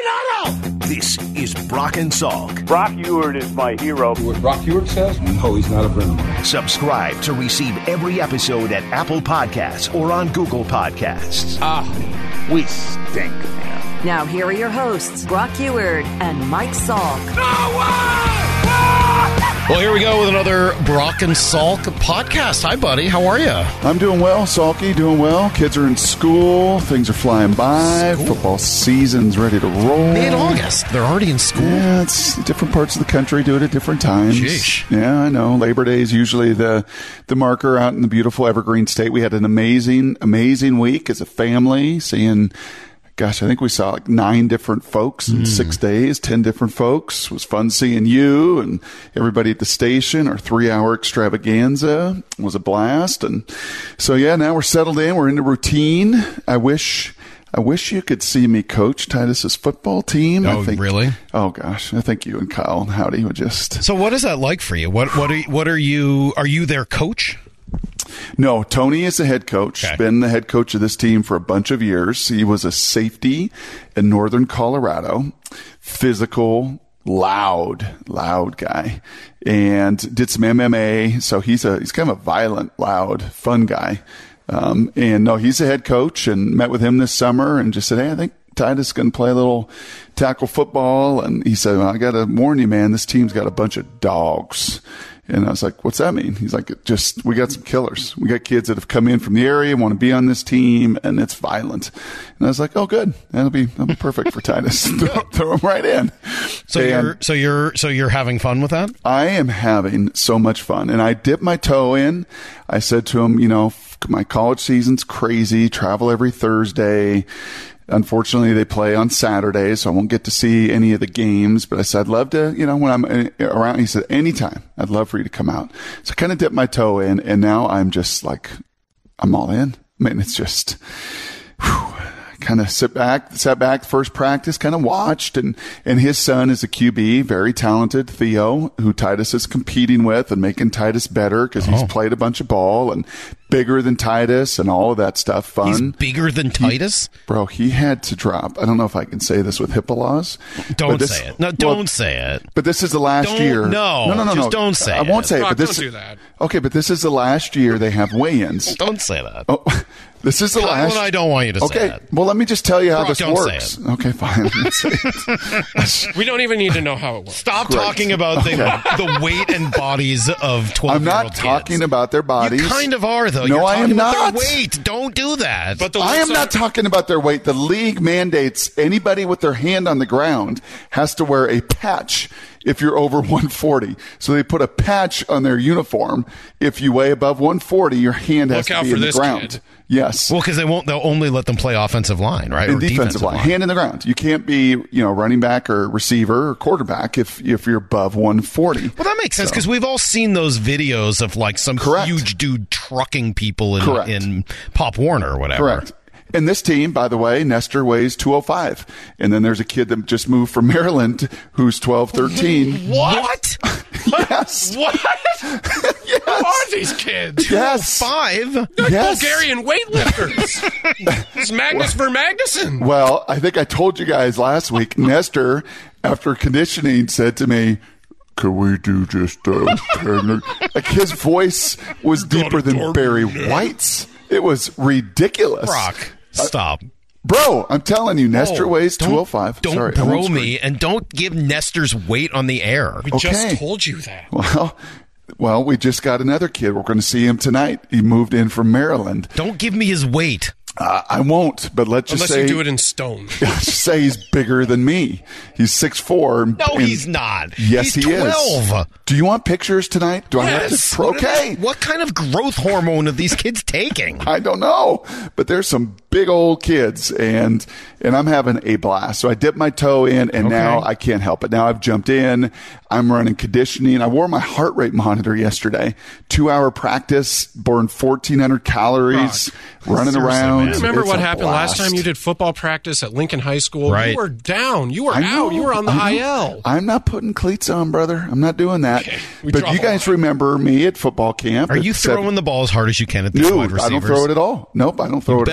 Leonardo! This is Brock and Salk. Brock Ewert is my hero. What Brock Ewert says? No, he's not a friend of mine. Subscribe to receive every episode at Apple Podcasts or on Google Podcasts. We stink, man. Now here are your hosts, Brock Ewert and Mike Salk. Well, here we go with another Brock and Salk podcast. Hi, buddy. How are you? I'm doing well, Salky, doing well. Kids are in school. Things are flying by. Football season's ready to roll. Mid-August. They're already in school. Yeah, it's different parts of the country do it at different times. Sheesh. Yeah, I know. Labor Day is usually the marker out in the beautiful Evergreen State. We had an amazing week as a family, seeing... Gosh, I think we saw like 9 different folks in 6 days, 10 different folks. It was fun seeing you and everybody at the station. Our 3-hour extravaganza was a blast. And so, yeah, now we're settled in. We're in the routine. I wish you could see me coach Titus's football team. Oh, really? Oh, gosh. I think you and Kyle and Howdy would just... So what is that like for you? What are you their coach? No, Tony is the head coach. Okay. Been the head coach of this team for a bunch of years. He was a safety in Northern Colorado. Physical, loud guy. And did some MMA. So he's kind of a violent, loud, fun guy. And no, he's the head coach, and met with him this summer and just said, hey, I think Titus is going to play a little tackle football. And he said, well, I got to warn you, man, this team's got a bunch of dogs. And I was like, what's that mean? He's like, we got some killers. We got kids that have come in from the area, want to be on this team, and it's violent. And I was like, oh, good. That'll be perfect for Titus. Throw him right in. So you're having fun with that? I am having so much fun. And I dipped my toe in. I said to him, my college season's crazy. Travel every Thursday. Unfortunately, they play on Saturdays, so I won't get to see any of the games. But I said, I'd love to, when I'm around. He said, anytime. I'd love for you to come out. So I kind of dipped my toe in, and now I'm just like, I'm all in. I mean, it's just... kind of sat back first practice, kind of watched, and his son is a QB, very talented, Theo, who Titus is competing with and making Titus better because he's played a bunch of ball and bigger than Titus and all of that stuff. Fun. He's bigger than Titus? He had to drop. I don't know if I can say this with HIPAA laws. Don't say it. No, don't say it. But this is the last year. No. Just don't say it. I won't say it. But don't do that. Okay, but this is the last year they have weigh-ins. Don't say that. Oh. This is the last. And I don't want you to say that. Okay, well, let me just tell you how this don't works. Say it. Okay, fine. We don't even need to know how it works. Stop talking about the weight and bodies of 12-year-old I'm not talking about their bodies. You kind of are, though. No, You're I am talking not. about their weight. Don't do that. But I am not talking about their weight. The league mandates anybody with their hand on the ground has to wear a patch if you're over 140. So they put a patch on their uniform. If you weigh above 140, your hand has to be in the ground. Kid. Yes. Well, because they'll only let them play offensive line, right? And or defensive line. Hand in the ground. You can't be, running back or receiver or quarterback if you're above 140. Well, that makes sense because we've all seen those videos of like some huge dude trucking people in Pop Warner or whatever. Correct. And this team, by the way, Nestor weighs 205. And then there's a kid that just moved from Maryland who's 12, 13. What? Yes. What? Yes. Who are these kids? Yes. 5? They're Yes. Bulgarian weightlifters. It's Magnus Vermagnuson. Well, I think I told you guys last week, Nestor, after conditioning, said to me, can we do just 10? Like his voice was deeper than Barry White's. It was ridiculous. Brock, stop. Bro, I'm telling you, Nestor weighs 205. Don't Sorry, bro me and don't give Nestor's weight on the air. We just told you that. Well, we just got another kid. We're going to see him tonight. He moved in from Maryland. Don't give me his weight. I won't, but let's just say... Unless you do it in stone. Let's just say he's bigger than me. He's 6'4". No, he's not. Yes, he's he 12. is. Do you want pictures tonight? Do I have to? Okay. What kind of growth hormone are these kids taking? I don't know, but there's some big old kids, and I'm having a blast. So I dipped my toe in, and now I can't help it. Now I've jumped in. I'm running conditioning. I wore my heart rate monitor yesterday. 2-hour practice, burned 1,400 calories, running around. You remember It's what a happened blast. last time you did football practice at Lincoln High School? Right. You were down. You were out. You were on the IL. I'm not putting cleats on, brother. I'm not doing that. Okay. But you guys remember me at football camp. Are you throwing the ball as hard as you can at these No, wide receivers? I don't throw it at all. Nope, I don't throw it at all. Better not.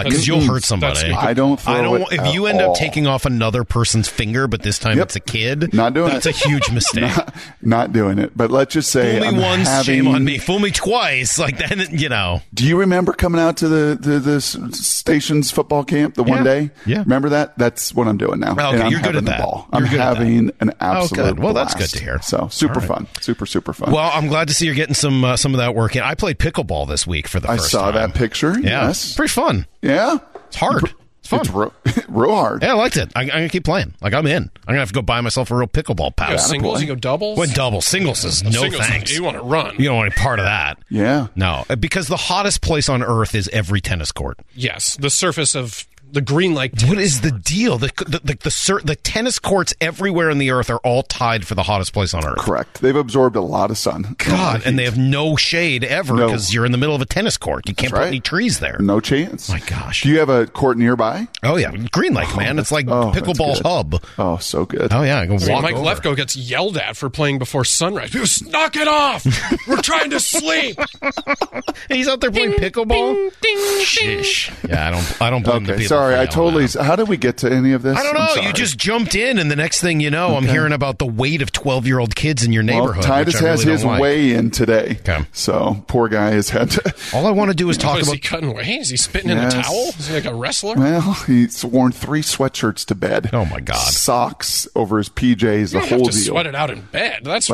because you'll hurt somebody. I don't. If you end up taking off another person's finger, but this time it's a kid, not doing that's a huge mistake. Not doing it. But let's just say, fool me once, shame on me. Fool me twice, like then you know. Do you remember coming out to the station's football camp the one day? Yeah. Remember that? That's what I'm doing now. Okay, and you're good at that. I'm having an absolute Well, blast. that's good to hear. So super fun. Super fun. Well, I'm glad to see you're getting some of that work in. I played pickleball this week for the first time. I saw that picture. Yeah. Yes. Pretty fun. Yeah. It's hard. It's fun. It's real hard. Yeah, I liked it. I'm going to keep playing. Like, I'm in. I'm going to have to go buy myself a real pickleball pad. You go singles? You go doubles? Went double. Singles is no singles, thanks. You want to run. You don't want any part of that. Yeah. No, because the hottest place on earth is every tennis court. Yes, the surface of the green like tennis. What is the deal? The tennis courts everywhere on the earth are all tied for the hottest place on earth. Correct. They've absorbed a lot of sun. God, and they have no shade ever because you're in the middle of a tennis court. You can't put any trees there. No chance. My gosh. Do you have a court nearby? Oh, yeah. Green Lake, man. It's like pickleball hub. Oh, so good. Oh, yeah. I can walk Mike over. Lefko gets yelled at for playing before sunrise. Just knock it off. We're trying to sleep. He's out there playing pickleball? Shish. Yeah, I don't blame the people. Sorry, I totally... How did we get to any of this? I don't know. You just jumped in, and the next thing you know, I'm hearing about the weight of 12-year-old kids in your neighborhood. Well, Titus has his weigh in today. Okay. So, poor guy has had to... All I want to do is talk about... Is he cutting weight? Is he spitting in a towel? Is he like a wrestler? Well, he's worn 3 sweatshirts to bed. Oh, my God. Socks over his PJs, the whole deal. Sweat it out in bed. That's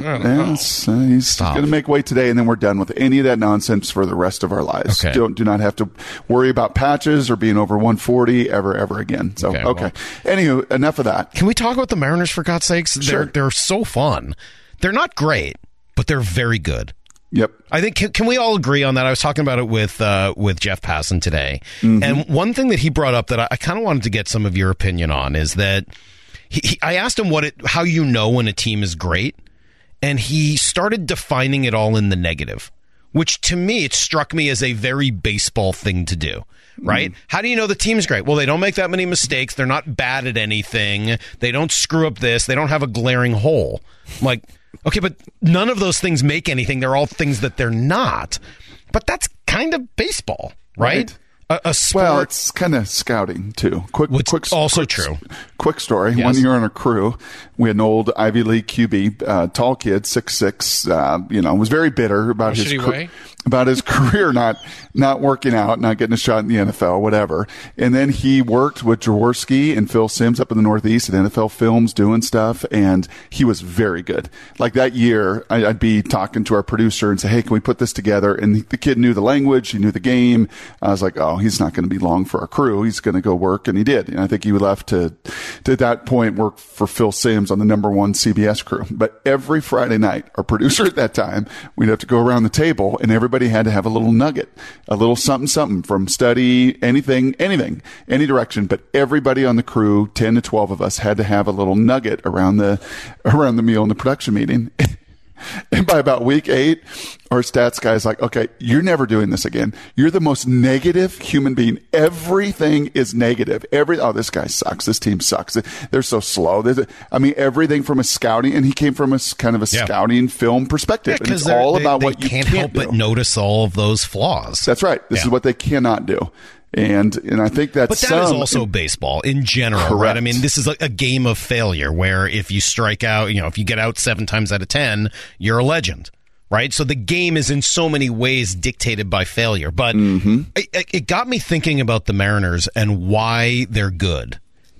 he's going to make weight today, and then we're done with any of that nonsense for the rest of our lives. Okay. Do not have to worry about patches or being over 140 ever again. So, okay. Anywho, enough of that. Can we talk about the Mariners, for God's sakes? Sure. They're so fun. They're not great, but they're very good. Yep. I think can we all agree on that? I was talking about it with Jeff Passan today, and one thing that he brought up that I kind of wanted to get some of your opinion on is that I asked him how you know when a team is great, and he started defining it all in the negative, which to me it struck me as a very baseball thing to do. Right? How do you know the team's great? Well, they don't make that many mistakes. They're not bad at anything. They don't screw up this. They don't have a glaring hole. I'm like, okay, but none of those things make anything. They're all things that they're not. But that's kind of baseball, right? A sport. Well, it's kind of scouting too. Quick, true. Quick story. Yes. 1 year on a crew, we had an old Ivy League QB, tall kid, 6'6", was very bitter about his career not working out, not getting a shot in the NFL, whatever. And then he worked with Jaworski and Phil Simms up in the Northeast at NFL Films doing stuff, and he was very good. Like that year, I'd be talking to our producer and say, hey, can we put this together? And the kid knew the language, he knew the game. I was like, oh, he's not going to be long for our crew. He's going to go work, and he did. And I think he left to at that point work for Phil Simms on the #1 CBS crew. But every Friday night, our producer at that time, we'd have to go around the table, and everybody had to have a little nugget, a little something from study, anything, any direction. But everybody on the crew, 10 to 12 of us, had to have a little nugget around the meal in the production meeting. And by about week 8, our stats guy's like, okay, you're never doing this again. You're the most negative human being. Everything is negative. This guy sucks. This team sucks. They're so slow. Everything from a scouting, and he came from a kind of a scouting film perspective. And it's all about what you can't help do. but notice all of those flaws. That's right. This is what they cannot do. And I think that's... But that is also baseball in general, correct. Right? I mean, this is like a game of failure where if you strike out, if you get out 7 times out of 10, you're a legend, right? So the game is in so many ways dictated by failure. But it got me thinking about the Mariners and why they're good.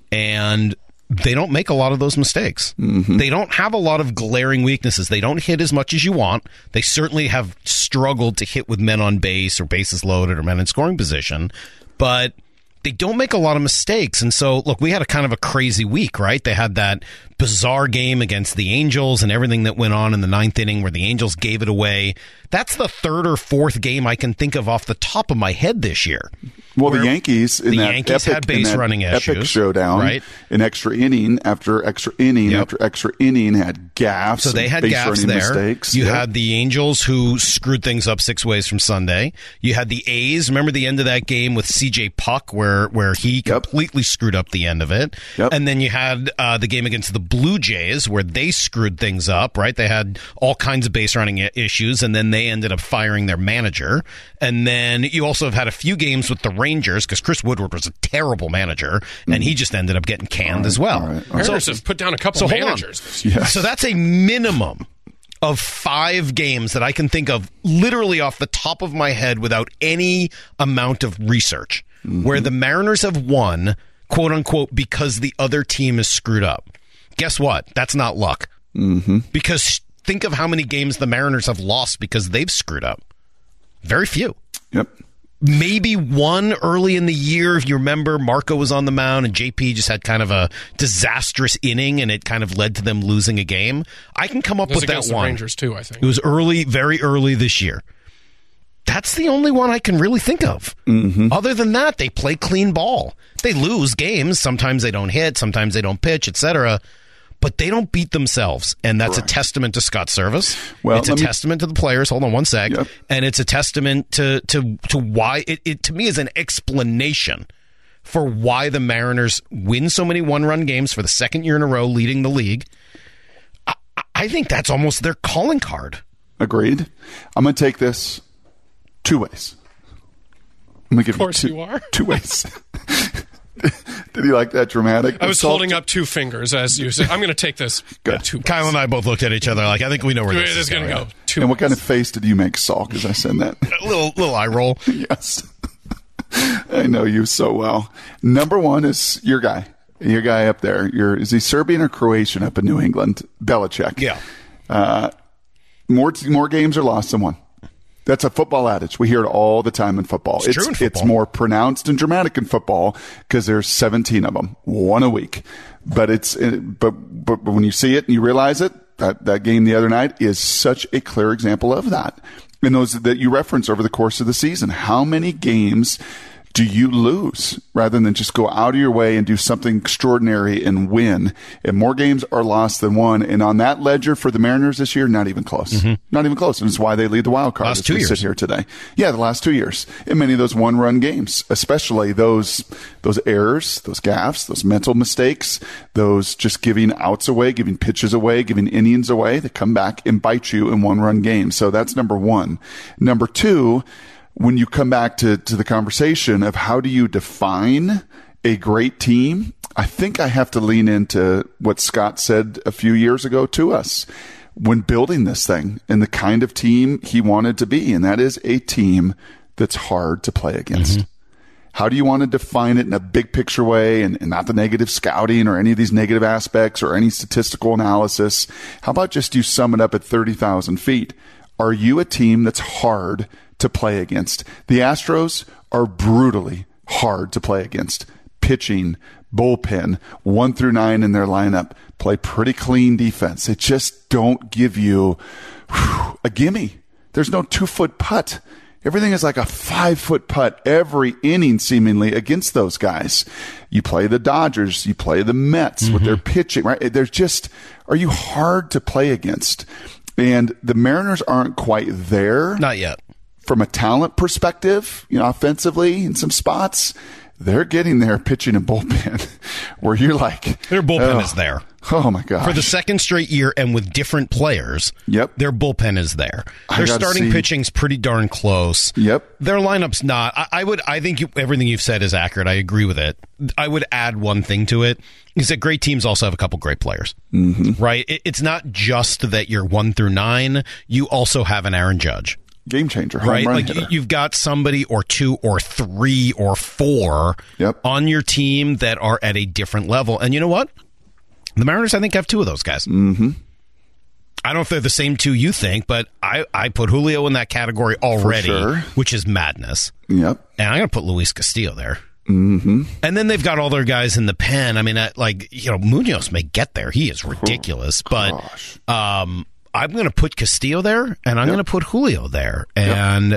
And they don't make a lot of those mistakes. They don't have a lot of glaring weaknesses. They don't hit as much as you want. They certainly have struggled to hit with men on base or bases loaded or men in scoring position. But they don't make a lot of mistakes. And so, look, we had a kind of a crazy week, right? They had that bizarre game against the Angels and everything that went on in the 9th inning where the Angels gave it away. That's the 3rd or 4th game I can think of off the top of my head this year. Well, the Yankees had base running issues, epic showdown, right? An extra inning after extra inning after extra inning had gaffes. So they had gaffes there. Mistakes. You had the Angels who screwed things up 6 ways from Sunday. You had the A's. Remember the end of that game with C.J. Puck where where he completely screwed up the end of it. And then you had the game against the Blue Jays where they screwed things up, right? They had all kinds of base running issues, and then they ended up firing their manager. And then you also have had a few games with the Rangers because Chris Woodward was a terrible manager, and he just ended up getting canned as well. Mariners have put down a couple of managers. So that's a minimum of 5 games that I can think of literally off the top of my head without any amount of research, where the Mariners have won, quote unquote, because the other team is screwed up. Guess what? That's not luck. Because think of how many games the Mariners have lost because they've screwed up. Very few. Maybe one early in the year, if you remember, Marco was on the mound and JP just had kind of a disastrous inning and it kind of led to them losing a game. I can come up with that one. The Rangers too, I think. It was early, very early this year. That's the only one I can really think of. Other than that, they play clean ball. They lose games. Sometimes they don't hit. Sometimes they don't pitch, etc. But they don't beat themselves, and that's a testament to Scott Service. It's a testament to the players. Hold on one sec. And it's a testament to why it to me is an explanation for why the Mariners win so many one-run games for the second year in a row, leading the league. I think that's almost their calling card. Agreed. I'm going to take this 2 ways. I'm going to give of course you are. 2 ways. Did he like that dramatic? I was holding up 2 fingers as you said. I'm going to take this. Good. Kyle and I both looked at each other like, I think we know where this is going to go. And what kind of face did you make, Saul, as I said that? A little eye roll. Yes. I know you so well. Number 1 is your guy. Your guy up there. Is he Serbian or Croatian up in New England? Belichick. Yeah. More games are lost than 1. That's a football adage. We hear it all the time in football. It's true in football. It's more pronounced and dramatic in football because there's 17 of them, 1 a week. But when you see it and you realize it, that game the other night is such a clear example of that. And those that you reference over the course of the season, how many games do you lose rather than just go out of your way and do something extraordinary and win? And more games are lost than won. And on that ledger for the Mariners this year, not even close. Not even close. And it's why they lead the wild card last 2 years. Sit here today. Yeah, the last 2 years. In many of those one-run games, especially those errors, those gaffes, those mental mistakes, those just giving outs away, giving pitches away, giving innings away that come back and bite you in one-run games. So that's number 1. Number 2, when you come back to the conversation of how do you define a great team, I think I have to lean into what Scott said a few years ago to us when building this thing and the kind of team he wanted to be, and that is a team that's hard to play against. How do you want to define it in a big picture way and not the negative scouting or any of these negative aspects or any statistical analysis? How about just you sum it up at 30,000 feet? Are you a team that's hard to play against? The Astros are brutally hard to play against. Pitching, bullpen, 1 through 9 in their lineup, play pretty clean defense. They just don't give you a gimme. There's no 2-foot putt. Everything is like a 5-foot putt every inning seemingly against those guys. You play the Dodgers, you play the Mets with their pitching, right? Are you hard to play against? And the Mariners aren't quite there. Not yet. From a talent perspective, offensively in some spots, they're getting there pitching and bullpen where you're like... Their bullpen is there. Oh, my God. For the second straight year and with different players, their bullpen is there. Their starting pitching's pretty darn close. Their lineup's not. I think everything you've said is accurate. I agree with it. I would add one thing to it, is that great teams also have a couple great players. Right? It's not just that you're 1 through 9. You also have an Aaron Judge. Game changer, right? Like you've got somebody or 2 or 3 or 4 on your team that are at a different level. And you know what? The Mariners, I think, have 2 of those guys. I don't know if they're the same 2 you think, but I put Julio in that category already, which is madness. And I'm going to put Luis Castillo there. And then they've got all their guys in the pen. I mean, Munoz may get there. He is ridiculous, but I'm going to put Castillo there, and I'm going to put Julio there. And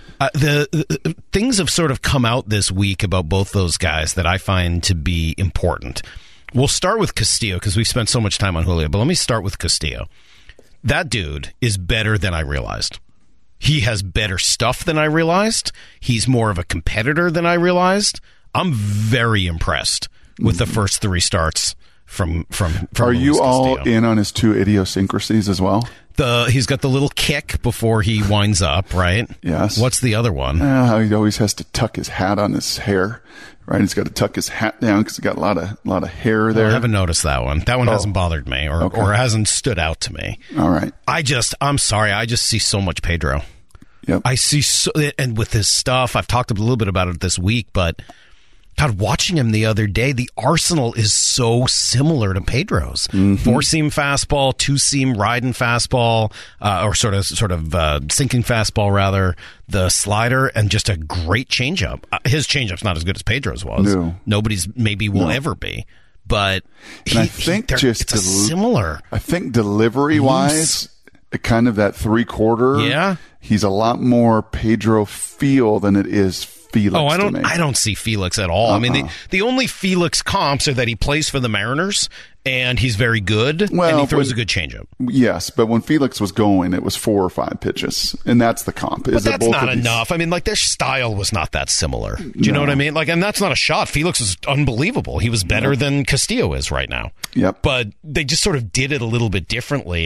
the things have sort of come out this week about both those guys that I find to be important. We'll start with Castillo because we've spent so much time on Julio, but let me start with Castillo. That dude is better than I realized. He has better stuff than I realized. He's more of a competitor than I realized. I'm very impressed with the first 3 starts from Are Luis you all Castillo. in on his 2 idiosyncrasies as well? He's got the little kick before he winds up, right? Yes. What's the other one? How he always has to tuck his hat on his hair, right? He's got to tuck his hat down because he's got a lot of hair there. I haven't noticed that one. That one hasn't bothered me or hasn't stood out to me. All right. I'm sorry. I just see so much Pedro. Yep. I see and with his stuff, I've talked a little bit about it this week, but God, watching him the other day, the arsenal is so similar to Pedro's. 4-seam fastball, 2-seam riding fastball, or sort of sinking fastball rather, the slider, and just a great changeup. His changeup's not as good as Pedro's was. No. Nobody's maybe will ever be, but I think it's similar. I think delivery wise, kind of that 3/4. Yeah, he's a lot more Pedro feel than it is Felix. I don't see Felix at all. I mean, the only Felix comps are that he plays for the Mariners and he's very good and he throws a good changeup. Yes, but when Felix was going, it was 4 or 5 pitches, and that's the comp. But that's not enough. I mean, like, their style was not that similar. Do you know what I mean? Like, and that's not a shot. Felix is unbelievable. He was better than Castillo is right now. Yep. But they just sort of did it a little bit differently.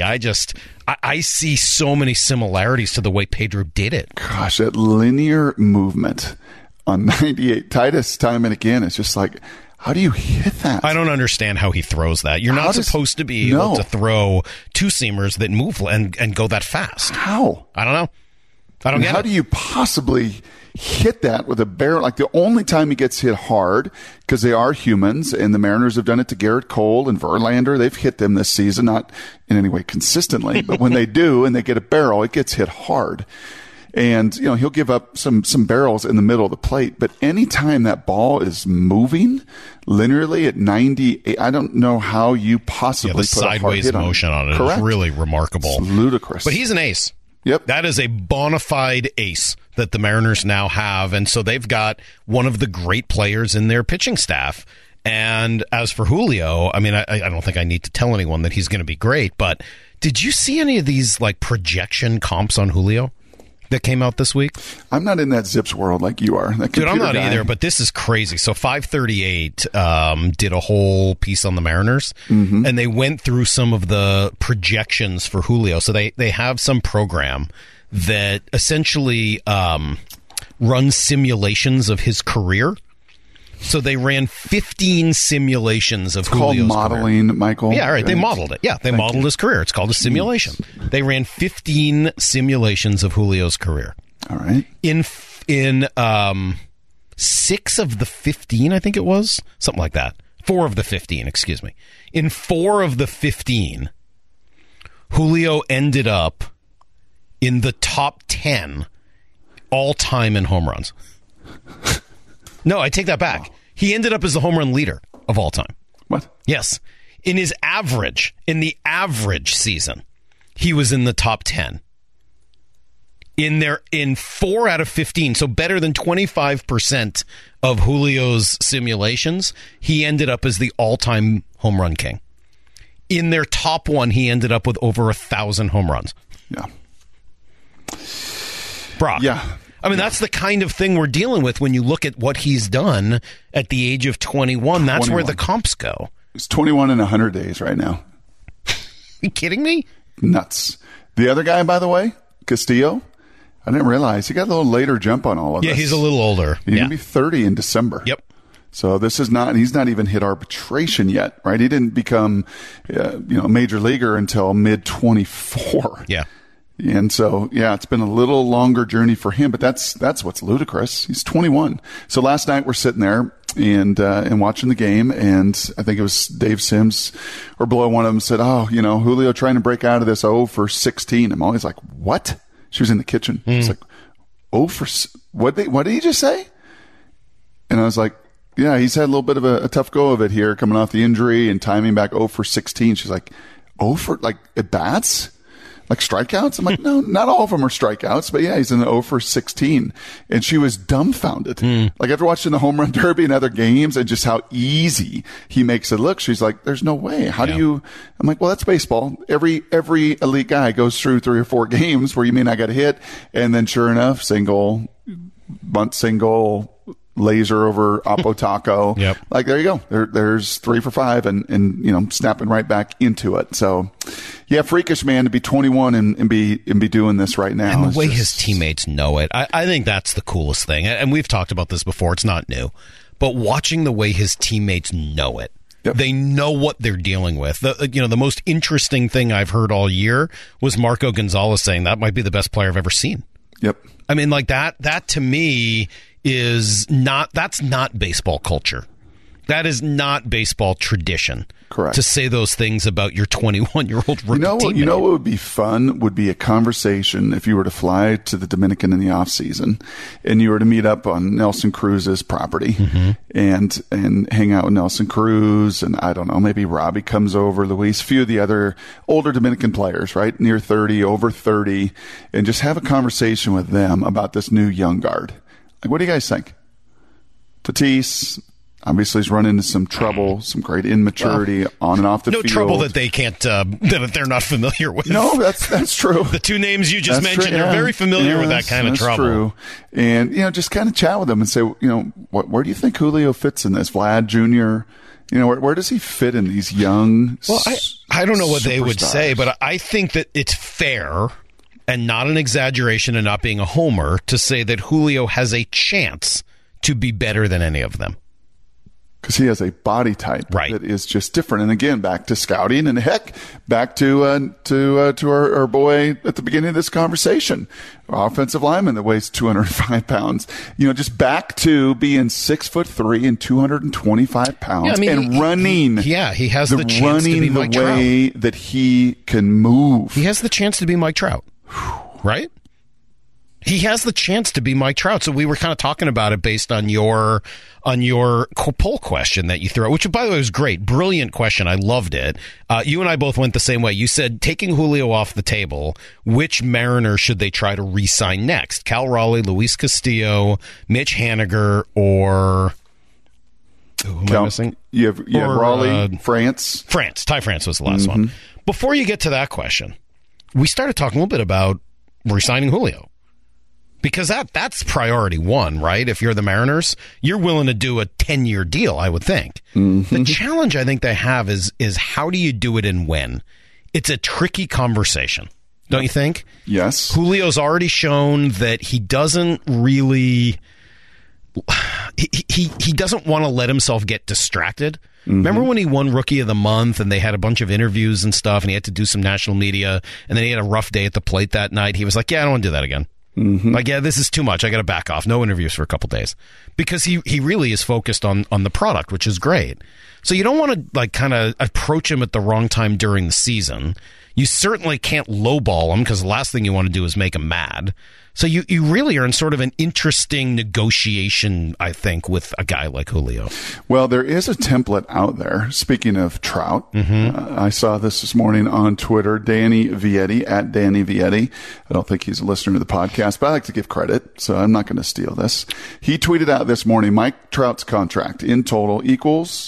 I see so many similarities to the way Pedro did it. Gosh, that linear movement on 98, Titus, time and again, it's just like, how do you hit that? I don't understand how he throws that. You're not supposed to be able to throw 2-seamers that move and go that fast. How? I don't know. I don't get it. How do you possibly hit that with a barrel? Like, the only time he gets hit hard, because they are humans, and the Mariners have done it to Garrett Cole and Verlander. They've hit them this season, not in any way consistently, but when they do and they get a barrel, it gets hit hard. And, he'll give up some barrels in the middle of the plate. But anytime that ball is moving linearly at 98, I don't know how you possibly put a hard sideways hit motion on it. Correct. Is really remarkable. It's ludicrous. But he's an ace. Yep. That is a bona fide ace that the Mariners now have. And so they've got one of the great players in their pitching staff. And as for Julio, I mean, I don't think I need to tell anyone that he's going to be great. But did you see any of these projection comps on Julio that came out this week? I'm not in that Zips world like you are. Dude, I'm not either, but this is crazy. So 538 did a whole piece on the Mariners, and they went through some of the projections for Julio. So they have some program that essentially runs simulations of his career. So they ran 15 simulations of Julio's called modeling, career. Michael. Yeah, right. They modeled it. Yeah, they modeled his career. It's called a simulation. They ran 15 simulations of Julio's career. All right. In 6 of the 15, I think it was, something like that. 4 of the 15, excuse me. In 4 of the 15, Julio ended up in the top 10 all time in home runs. No, I take that back. He ended up as the home run leader of all time. What? Yes. In the average season, he was in the top 10. In 4 out of 15, so better than 25% of Julio's simulations, he ended up as the all-time home run king. In their top 1, he ended up with over 1,000 home runs. Yeah. Brock. Yeah. I mean, that's the kind of thing we're dealing with when you look at what he's done at the age of 21. That's where the comps go. He's 21 in 100 days right now. Are you kidding me? Nuts. The other guy, by the way, Castillo, I didn't realize he got a little later jump on all of this. Yeah, he's a little older. He's going to be 30 in December. Yep. So this is he's not even hit arbitration yet, right? He didn't become, a major leaguer until mid 24. Yeah. And so, it's been a little longer journey for him, but that's what's ludicrous. He's 21. So last night we're sitting there and watching the game, and I think it was Dave Sims or below, one of them said, Julio trying to break out of this 0 for 16. I'm always like, what? She was in the kitchen. It's like, 0 for, what did he just say? And I was like, yeah, he's had a little bit of a tough go of it here, coming off the injury and timing back 0 for 16. She's like, 0 for, at bats? Like strikeouts? I'm like, no, not all of them are strikeouts, but yeah, he's in the 0 for 16. And she was dumbfounded. Like, after watching the home run derby and other games and just how easy he makes it look, she's like, there's no way. How do you? I'm like, well, that's baseball. Every elite guy goes through 3 or 4 games where you may not get a hit, and then sure enough, single, bunt single, laser over Apo Taco. Yep. Like, there you go. There's 3 for 5 and snapping right back into it. So, yeah, freakish, man, to be 21 and be doing this right now. And the way his teammates know it, I think that's the coolest thing. And we've talked about this before. It's not new. But watching the way his teammates know it. Yep. They know what they're dealing with. The most interesting thing I've heard all year was Marco Gonzalez saying that might be the best player I've ever seen. Yep. I mean, like that to me that's not baseball culture. That is not baseball tradition. Correct. To say those things about your 21-year-old rookie teammate. You know what would be fun would be a conversation if you were to fly to the Dominican in the off season and you were to meet up on Nelson Cruz's property and hang out with Nelson Cruz, and I don't know, maybe Robbie comes over, Luis, a few of the other older Dominican players, right? Near 30, over 30, and just have a conversation with them about this new young guard. Like, what do you guys think? Tatis obviously has run into some trouble, some great immaturity on and off the field. No trouble that they can't, that they're not familiar with. No, that's true. The two names you just mentioned are very familiar with that kind of trouble. True. And, just kind of chat with them and say, where do you think Julio fits in this? Vlad Jr., where does he fit in these young Well, I don't know what they would say, but I think that it's fair and not an exaggeration and not being a homer to say that Julio has a chance to be better than any of them. Because he has a body type that is just different. And again, back to scouting, and heck, back to our boy at the beginning of this conversation, offensive lineman that weighs 205 pounds. Just back to being 6'3" and 225 pounds, and running. He has the chance to be Mike Trout. The way that he can move. He has the chance to be Mike Trout, right? He has the chance to be Mike Trout. So we were kind of talking about it based on your poll question that you threw out, which, by the way, was great. Brilliant question. I loved it. You and I both went the same way. You said, taking Julio off the table, which Mariner should they try to re-sign next? Cal Raleigh, Luis Castillo, Mitch Haniger, or... Who am I missing? You have Raleigh, France. Ty France was the last one. Before you get to that question, we started talking a little bit about re-signing Julio. Because that's priority one, right? If you're the Mariners, you're willing to do a 10-year deal, I would think. The challenge I think they have is how do you do it and when? It's a tricky conversation, don't you think? Yes. Julio's already shown that he doesn't really... He doesn't want to let himself get distracted. Remember when he won Rookie of the Month and they had a bunch of interviews and stuff and he had to do some national media and then he had a rough day at the plate that night? He was like, I don't want to do that again. Like, this is too much. I got to back off. No interviews for a couple days. Because he really is focused on the product, which is great. So you don't want to, kind of approach him at the wrong time during the season. You certainly can't lowball him because the last thing you want to do is make him mad. So you really are in sort of an interesting negotiation, I think, with a guy like Julio. Well, there is a template out there. Speaking of Trout, I saw this morning on Twitter. Danny Vietti, at Danny Vietti. I don't think he's a listener to the podcast, but I like to give credit, so I'm not going to steal this. He tweeted out this morning, Mike Trout's contract in total equals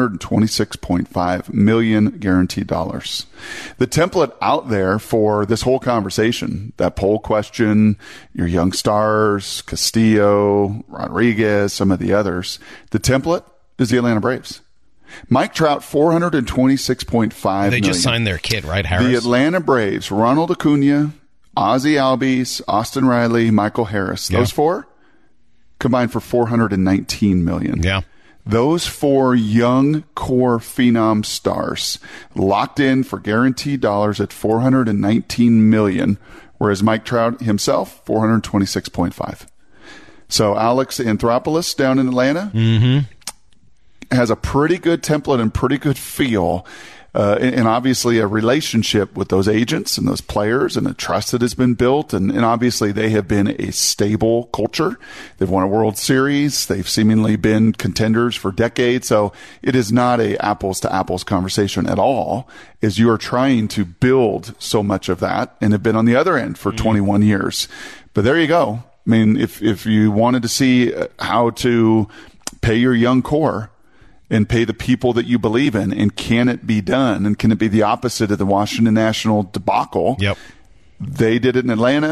$426.5 million guaranteed dollars. The template out there for this whole conversation, that poll question, your young stars, Castillo, Rodriguez, some of the others, the template is the Atlanta Braves. Mike Trout, $426.5 million. They just signed their kid, right, Harris? The Atlanta Braves, Ronald Acuna, Ozzie Albies, Austin Riley, Michael Harris. Those four combined for $419 million. Yeah. Those four young core phenom stars locked in for guaranteed dollars at $419 million, whereas Mike Trout himself, $426.5. So Alex Anthopoulos down in Atlanta has a pretty good template and pretty good feel, and obviously a relationship with those agents and those players and a trust that has been built. And obviously they have been a stable culture. They've won a World Series. They've seemingly been contenders for decades. So it is not a apples to apples conversation at all, as you are trying to build so much of that and have been on the other end for 21 years. But there you go. I mean, if you wanted to see how to pay your young core and pay the people that you believe in, and can it be done? And can it be the opposite of the Washington National debacle? Yep. They did it in Atlanta.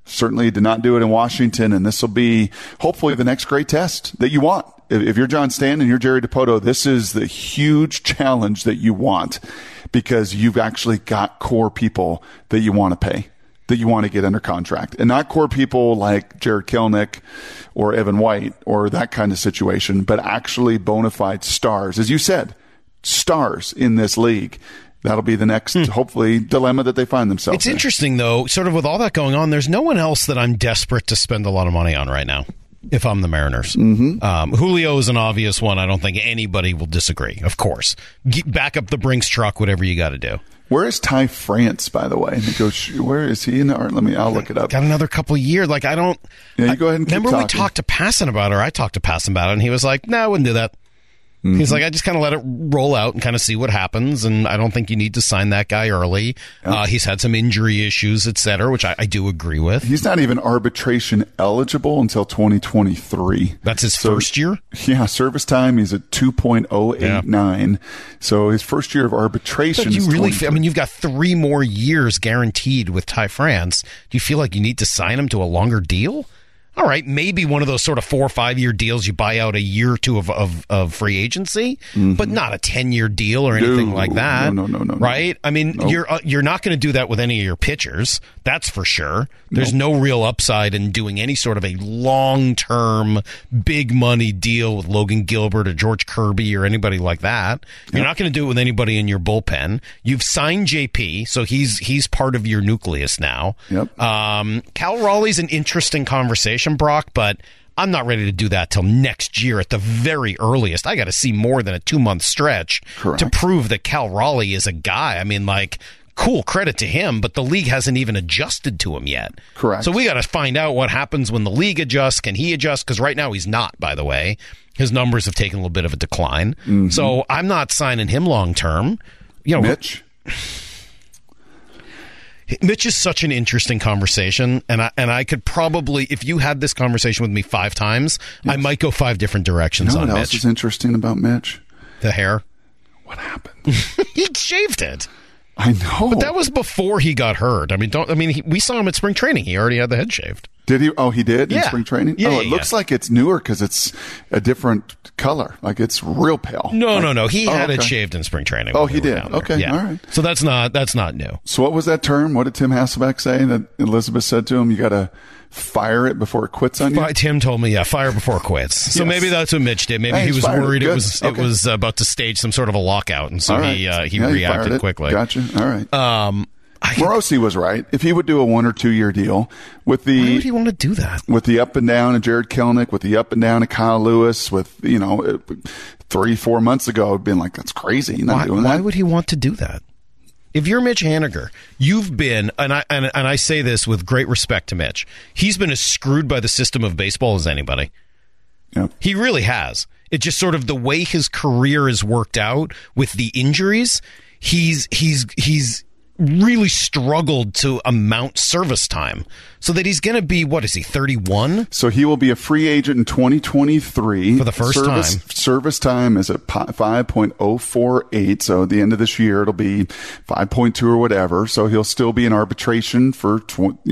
Certainly did not do it in Washington, and this will be hopefully the next great test that you want. If you're John Stanton and you're Jerry Dipoto, this is the huge challenge that you want, because you've actually got core people that you want to pay, that you want to get under contract, and not core people like Jared Kelenic or Evan White or that kind of situation, but actually bona fide stars, as you said, stars in this league. That'll be the next, hopefully, dilemma that they find themselves It's interesting, though, sort of with all that going on, there's no one else that I'm desperate to spend a lot of money on right now, if I'm the Mariners. Julio is an obvious one. I don't think anybody will disagree, of course. Back up the Brinks truck, whatever you got to do. Where is Ty France, by the way? Where is he in the art? I'll look it up. Got another couple of years. Like, I don't... Yeah, you go ahead and keep remember talking. we talked to Passan about it, or I talked to Passan about it, and he was like, no, I wouldn't do that. He's like, I just kind of let it roll out and kind of see what happens, and I don't think you need to sign that guy early. He's had some injury issues, et cetera, which I do agree with. He's not even arbitration eligible until 2023. That's his first year? Yeah, service time, he's at 2.089. So his first year of arbitration But is you really 23. you've got 3 more years guaranteed with Ty France. Do you feel like you need to sign him to a longer deal? All right, maybe one of those sort of 4 or 5 year deals you buy out a year or two of free agency, but not a 10-year deal or anything like that. No. Right? I mean, you're not going to do that with any of your pitchers. That's for sure. There's no real upside in doing any sort of a long-term, big money deal with Logan Gilbert or George Kirby or anybody like that. You're not going to do it with anybody in your bullpen. You've signed JP, so he's part of your nucleus now. Yep. Cal Raleigh's an interesting conversation, Brock, but I'm not ready to do that till next year at the very earliest. I got to see more than a 2-month stretch to prove that Cal Raleigh is a guy. I mean, like, cool, credit to him, but the league hasn't even adjusted to him yet. Correct. So we got to find out what happens when the league adjusts. Can he adjust? Because right now he's not, by the way. His numbers have taken a little bit of a decline. So I'm not signing him long term. You know, Mitch is such an interesting conversation, and I could probably, if you had this conversation with me 5 times, I might go 5 different directions on Mitch. What else is interesting about Mitch? The hair. What happened? He shaved it. I know, but that was before he got hurt. I mean, we saw him at spring training. He already had the head shaved. Did he? Oh, he did in spring training? Yeah, it looks like it's newer because it's a different color. Like it's real pale. No. He had it shaved in spring training. Oh, he did? Okay, yeah. all right. So that's not new. So what was that term? What did Tim Hasselbeck say that Elizabeth said to him? You got to fire it before it quits on you? Tim told me, fire before it quits. So maybe that's what Mitch did. Maybe he was worried it was about to stage some sort of a lockout, and so he reacted quickly. Gotcha. All right. Morosi was right. If he would do a 1 or 2 year deal with the, why would he want to do that? With the up and down of Jared Kelenic, with the up and down of Kyle Lewis, with 3-4 months ago, it'd been like, that's crazy. Why would he want to do that? If you're Mitch Haniger, you've been, and I say this with great respect to Mitch, he's been as screwed by the system of baseball as anybody. Yep. He really has. It's just sort of the way his career has worked out with the injuries. He's really struggled to amount service time, so that he's going to be, what is he, 31? So he will be a free agent in 2023 for the first time. Service time is at 5.048. So at the end of this year, it'll be 5.2 or whatever. So he'll still be in arbitration for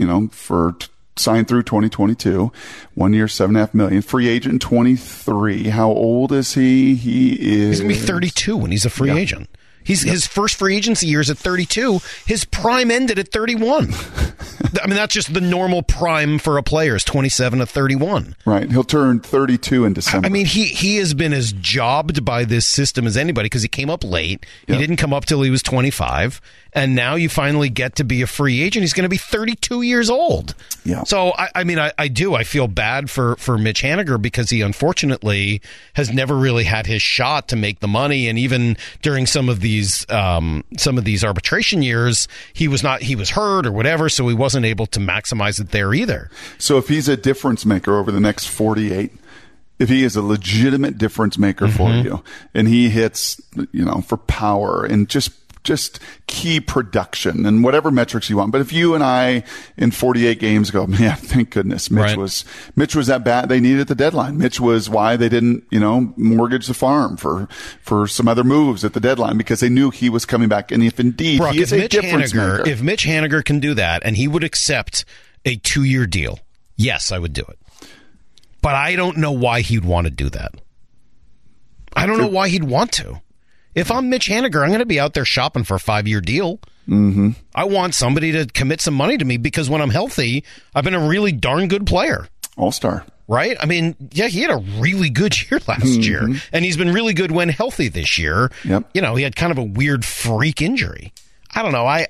signed through 2022. 1 year, $7.5 million. Free agent in 23. How old is he? He's going to be 32 when he's a free agent. His first free agency year is at 32. His prime ended at 31. I mean, that's just the normal prime for a player is 27 to 31. Right. He'll turn 32 in December. I mean, he has been as jobbed by this system as anybody because he came up late. Yep. He didn't come up till he was 25. And now you finally get to be a free agent. He's going to be 32 years old. Yeah. So, I feel bad for Mitch Haniger because he unfortunately has never really had his shot to make the money. And even during some of these arbitration years, he was hurt or whatever. So he wasn't able to maximize it there either. So if he's a difference maker over the next 48, if he is a legitimate difference maker for you and he hits, for power and just key production and whatever metrics you want. But if you and I in 48 games go, man, thank goodness Mitch was that bad. They needed the deadline. Mitch was why they didn't, mortgage the farm for some other moves at the deadline because they knew he was coming back. And if indeed Brock, he is a difference maker. If Mitch Haniger can do that and he would accept a 2-year deal, yes, I would do it. But I don't know why he'd want to do that. I don't know why he'd want to. If I'm Mitch Haniger, I'm going to be out there shopping for a 5-year deal. Mm-hmm. I want somebody to commit some money to me because when I'm healthy, I've been a really darn good player. All-star. Right? I mean, yeah, he had a really good year last year, and he's been really good when healthy this year. Yep. You know, he had kind of a weird freak injury. I don't know.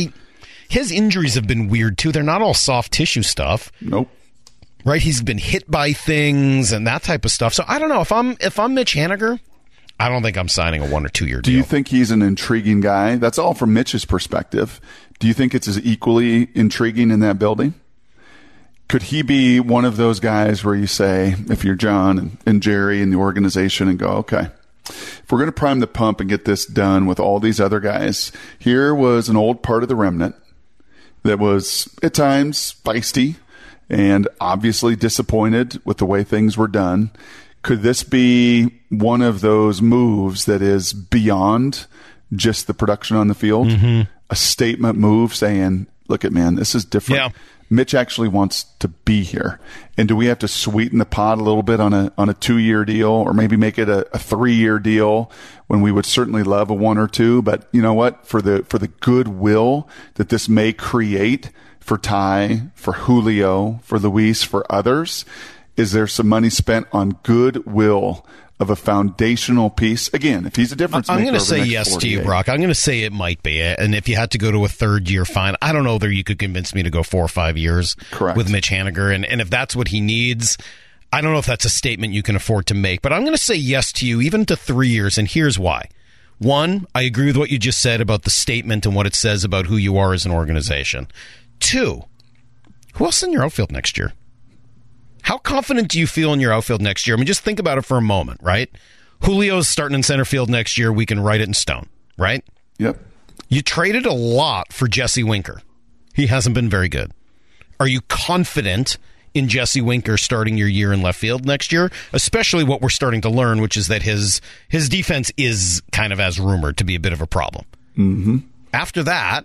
His injuries have been weird, too. They're not all soft tissue stuff. Nope. Right? He's been hit by things and that type of stuff. So I don't know. If I'm Mitch Haniger, I don't think I'm signing a 1 or 2 year deal. Do you think he's an intriguing guy? That's all from Mitch's perspective. Do you think it's as equally intriguing in that building? Could he be one of those guys where you say, if you're John and Jerry and the organization, and go, okay, if we're going to prime the pump and get this done with all these other guys, here was an old part of the remnant that was at times feisty and obviously disappointed with the way things were done. Could this be one of those moves that is beyond just the production on the field? Mm-hmm. A statement move saying, look at, man, this is different. Yeah. Mitch actually wants to be here. And do we have to sweeten the pot a little bit on a 2-year deal, or maybe make it a 3-year deal when we would certainly love a 1 or 2? But you know what? For the goodwill that this may create for Ty, for Julio, for Luis, for others, is there some money spent on goodwill of a foundational piece? Again, if he's a difference maker, I'm going to say over the yes 48. to you, Brock. I'm going to say it might be. And if you had to go to a 3rd year, fine. I don't know whether you could convince me to go 4 or 5 years Correct. with Mitch Haniger. And if that's what he needs, I don't know if that's a statement you can afford to make. But I'm going to say yes to you, even to 3 years. And here's why. 1, I agree with what you just said about the statement and what it says about who you are as an organization. 2, who else in your outfield next year? How confident do you feel in your outfield next year? I mean, just think about it for a moment, right? Julio's starting in center field next year. We can write it in stone, right? Yep. You traded a lot for Jesse Winker. He hasn't been very good. Are you confident in Jesse Winker starting your year in left field next year? Especially what we're starting to learn, which is that his defense is kind of, as rumored, to be a bit of a problem. Mm-hmm. After that,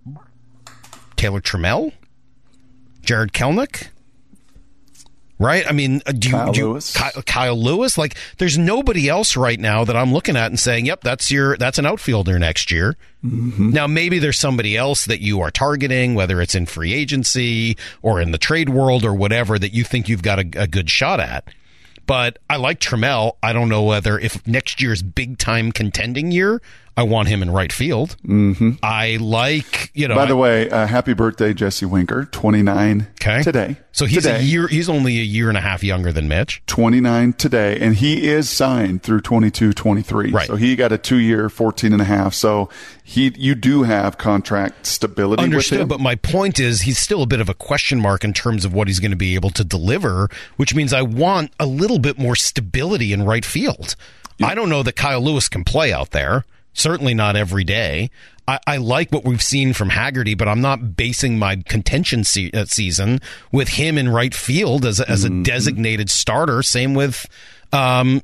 Taylor Trammell? Jared Kelenic? Right? I mean, Kyle Lewis? Like, there's nobody else right now that I'm looking at and saying, yep, that's an outfielder next year. Mm-hmm. Now, maybe there's somebody else that you are targeting, whether it's in free agency or in the trade world or whatever, that you think you've got a good shot at. But I like Trammell. I don't know whether, if next year's big-time contending year, I want him in right field. Mm-hmm. I like, By the way, happy birthday, Jesse Winker, 29 today. So he's he's only a year and a half younger than Mitch. 29 today, and he is signed through 22-23. Right. So he got a 2-year, 14.5. So you do have contract stability. Understood, with him. but my point is he's still a bit of a question mark in terms of what he's going to be able to deliver, which means I want a little bit more stability in right field. Yeah. I don't know that Kyle Lewis can play out there. Certainly not every day. I like what we've seen from Haggerty, but I'm not basing my contention season with him in right field as a designated starter. Same with anyone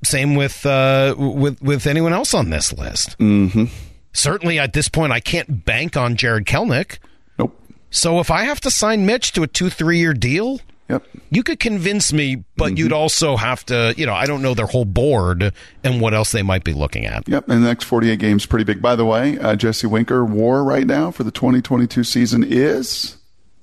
else on this list. Mm-hmm. Certainly at this point, I can't bank on Jared Kelenic. Nope. So if I have to sign Mitch to a 2-3 year deal, yep, you could convince me, but you'd also have to, I don't know their whole board and what else they might be looking at. Yep, and the next 48 games pretty big. By the way, Jesse Winker WAR right now for the 2022 season is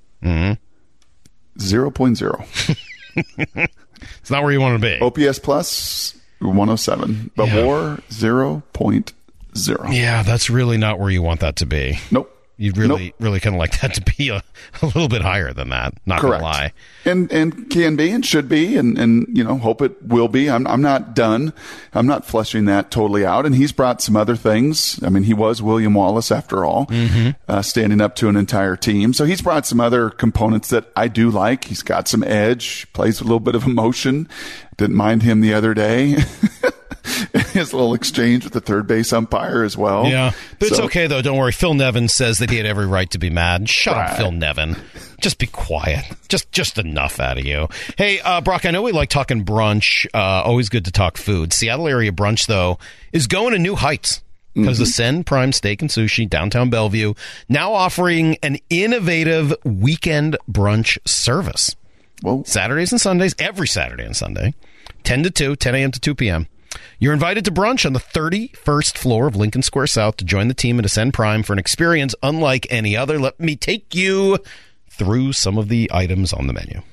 0.0. It's not where you want to be. OPS plus 107, but WAR 0.0. Yeah, that's really not where you want that to be. Nope. You'd really kind of like that to be a little bit higher than that. Not going to lie. And can be and should be and hope it will be. I'm not done. I'm not fleshing that totally out. And he's brought some other things. I mean, he was William Wallace after all, standing up to an entire team. So he's brought some other components that I do like. He's got some edge, plays with a little bit of emotion. Didn't mind him the other day. His little exchange with the third base umpire as well. Yeah, but it's okay, though. Don't worry. Phil Nevin says that he had every right to be mad. Shut up, Phil Nevin. Just be quiet. Just enough out of you. Hey, Brock, I know we like talking brunch. Always good to talk food. Seattle area brunch, though, is going to new heights. because Ascend Prime Steak and Sushi, downtown Bellevue, now offering an innovative weekend brunch service. Whoa. Saturdays and Sundays, every Saturday and Sunday, 10 to 2, 10 a.m. to 2 p.m. You're invited to brunch on the 31st floor of Lincoln Square South to join the team at Ascend Prime for an experience unlike any other. Let me take you through some of the items on the menu.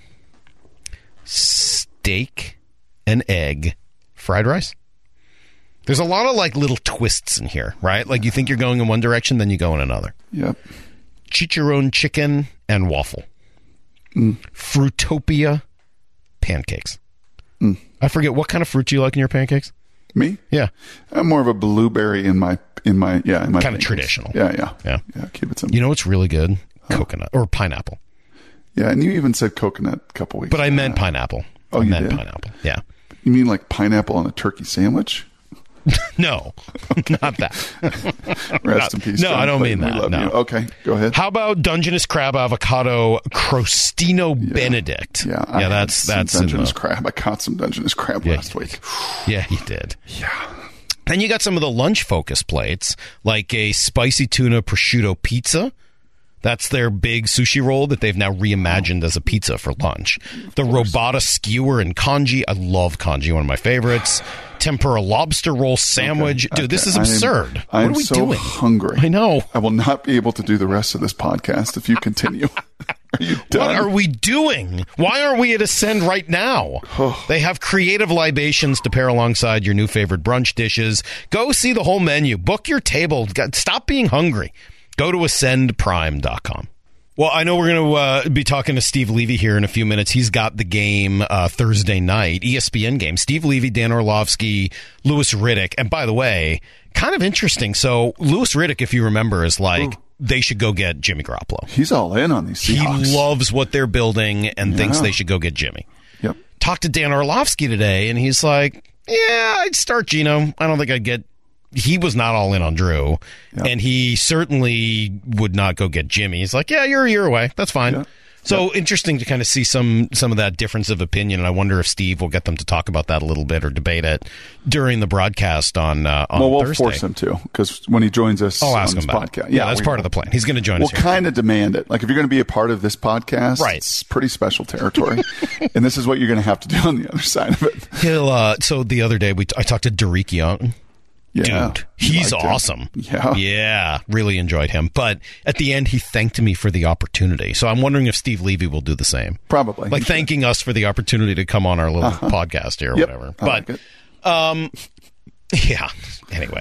Steak and egg fried rice. There's a lot of like little twists in here, right? Like you think you're going in one direction, then you go in another. Yep. Chicharron chicken and waffle. Fruitopia pancakes. I forget, what kind of fruit do you like in your pancakes? Me? Yeah. I'm more of a blueberry in my kind of pancakes. Traditional. Yeah. Keep it simple. You know what's really good? Coconut or pineapple. Yeah, and you even said coconut a couple weeks ago. But I meant now. pineapple. Oh, I you meant did? pineapple. Yeah. You mean like pineapple on a turkey sandwich? No, not that. Rest in peace. No, John I don't mean Clayton. that. We love No. you. Okay, go ahead. How about Dungeness crab avocado crostino Benedict? Yeah, that's Dungeness crab. I caught some Dungeness crab last week. Yeah, you did. Yeah. Then you got some of the lunch focus plates, like a spicy tuna prosciutto pizza. That's their big sushi roll that they've now reimagined as a pizza for lunch. The robata skewer and congee. I love congee, one of my favorites. Tempura lobster roll sandwich. Okay. Dude, this is absurd. What are we so doing? Hungry. I know. I will not be able to do the rest of this podcast if you continue. Are you done? What are we doing? Why aren't we at Ascend right now? They have creative libations to pair alongside your new favorite brunch dishes. Go see the whole menu. Book your table. Stop being hungry. Go to ascendprime.com. Well, I know we're going to be talking to Steve Levy here in a few minutes. He's got the game Thursday night, ESPN game. Steve Levy, Dan Orlovsky, Louis Riddick. And by the way, kind of interesting. So Louis Riddick, if you remember, is like, they should go get Jimmy Garoppolo. He's all in on these Seahawks. He loves what they're building and thinks they should go get Jimmy. Yep. Talked to Dan Orlovsky today, and he's like, yeah, I'd start Geno. I don't think I'd get... He was not all in on Drew, and he certainly would not go get Jimmy. He's like, yeah, you're a year away. That's fine. Yeah. So interesting to kind of see some of that difference of opinion, and I wonder if Steve will get them to talk about that a little bit or debate it during the broadcast on we'll Thursday. Force him to, because when he joins us I'll ask on him this about podcast. Yeah, that's part of the plan. He's going to join us. We'll kind of demand it. Like, if you're going to be a part of this podcast, right. It's pretty special territory, and this is what you're going to have to do on the other side of it. So the other day, I talked to Derek Young. Yeah, dude, he's awesome. Yeah, really enjoyed him. But at the end, he thanked me for the opportunity. So I'm wondering if Steve Levy will do the same. Probably, like thanking us for the opportunity to come on our little podcast here or whatever. But yeah. Anyway,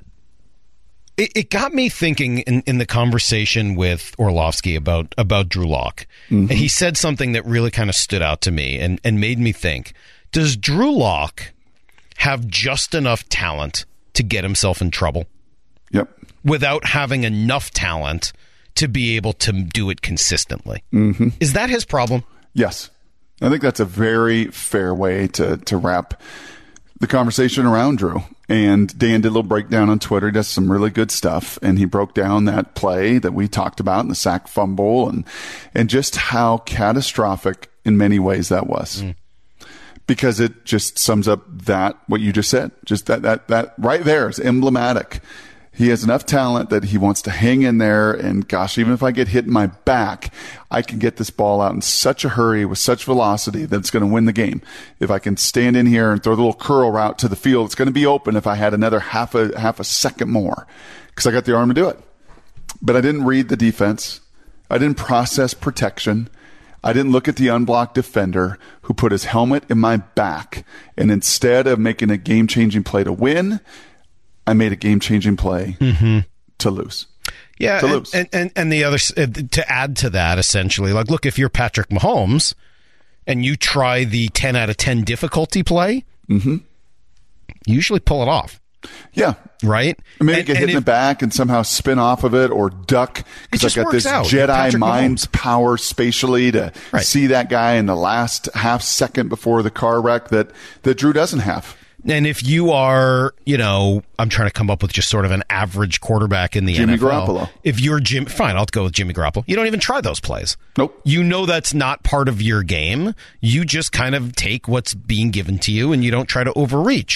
it got me thinking in the conversation with Orlovsky about Drew Lock, and he said something that really kind of stood out to me and made me think: does Drew Lock have just enough talent to get himself in trouble? Yep. Without having enough talent to be able to do it consistently. Is that his problem? Yes. I think that's a very fair way to wrap the conversation around Drew. And Dan did a little breakdown on Twitter. He does some really good stuff. And he broke down that play that we talked about in the sack fumble and just how catastrophic in many ways that was. Because it just sums up what you just said. Just that right there is emblematic. He has enough talent that he wants to hang in there, and gosh, even if I get hit in my back, I can get this ball out in such a hurry with such velocity that it's going to win the game. If I can stand in here and throw the little curl route to the field, it's going to be open if I had another half a second more, because I got the arm to do it. But I didn't read the defense. I didn't process protection. I didn't look at the unblocked defender who put his helmet in my back, and instead of making a game-changing play to win, I made a game-changing play to lose. Yeah, to lose. And the other, to add to that, essentially, like, look, if you're Patrick Mahomes and you try the 10 out of 10 difficulty play, you usually pull it off. Yeah. Right? Maybe get hit in the back and somehow spin off of it or duck, because I got this Jedi mind power spatially to see that guy in the last half second before the car wreck that Drew doesn't have. And if you are, I'm trying to come up with just sort of an average quarterback in the Jimmy NFL. Garoppolo. If you're fine, I'll go with Jimmy Garoppolo. You don't even try those plays. Nope. You know that's not part of your game. You just kind of take what's being given to you and you don't try to overreach.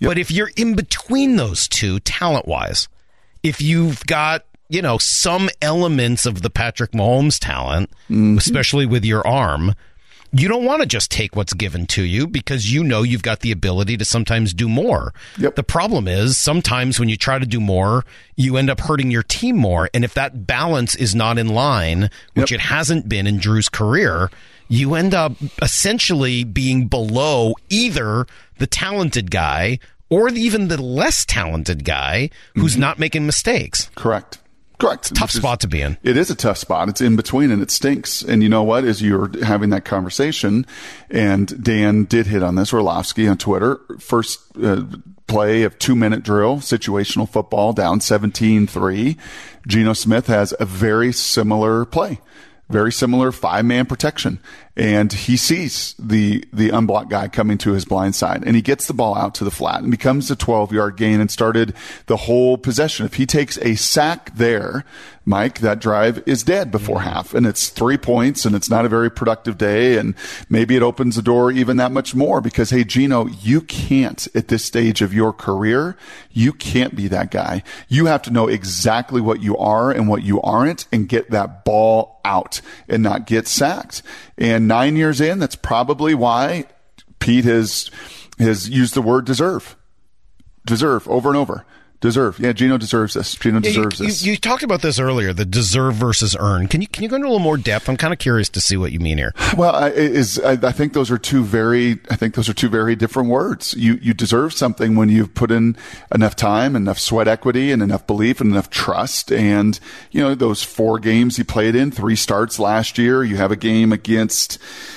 But if you're in between those two talent-wise, if you've got, some elements of the Patrick Mahomes talent, especially with your arm, you don't want to just take what's given to you because you've got the ability to sometimes do more. Yep. The problem is sometimes when you try to do more, you end up hurting your team more. And if that balance is not in line, which it hasn't been in Drew's career, you end up essentially being below either the talented guy or even the less talented guy who's not making mistakes. Correct. Tough spot to be in. It is a tough spot. It's in between and it stinks. And you know what? As you're having that conversation, and Dan did hit on this, Orlovsky on Twitter, first play of 2-minute drill, situational football, down 17-3. Geno Smith has a very similar play. Very similar 5-man protection. And he sees the unblocked guy coming to his blind side, and he gets the ball out to the flat and becomes a 12-yard gain and started the whole possession. If he takes a sack there, Mike, that drive is dead before half, and it's 3 points, and it's not a very productive day, and maybe it opens the door even that much more because, hey, Geno, you can't, at this stage of your career, you can't be that guy. You have to know exactly what you are and what you aren't and get that ball out and not get sacked. And 9 years in, that's probably why Pete has used the word deserve over and over. Deserve. Yeah, Geno deserves this. Geno deserves this. You talked about this earlier, the deserve versus earn. Can you go into a little more depth? I'm kind of curious to see what you mean here. Well, I think those are two very different words. You deserve something when you've put in enough time, enough sweat equity, and enough belief and enough trust. And, those 4 games he played in, 3 starts last year. You have a game against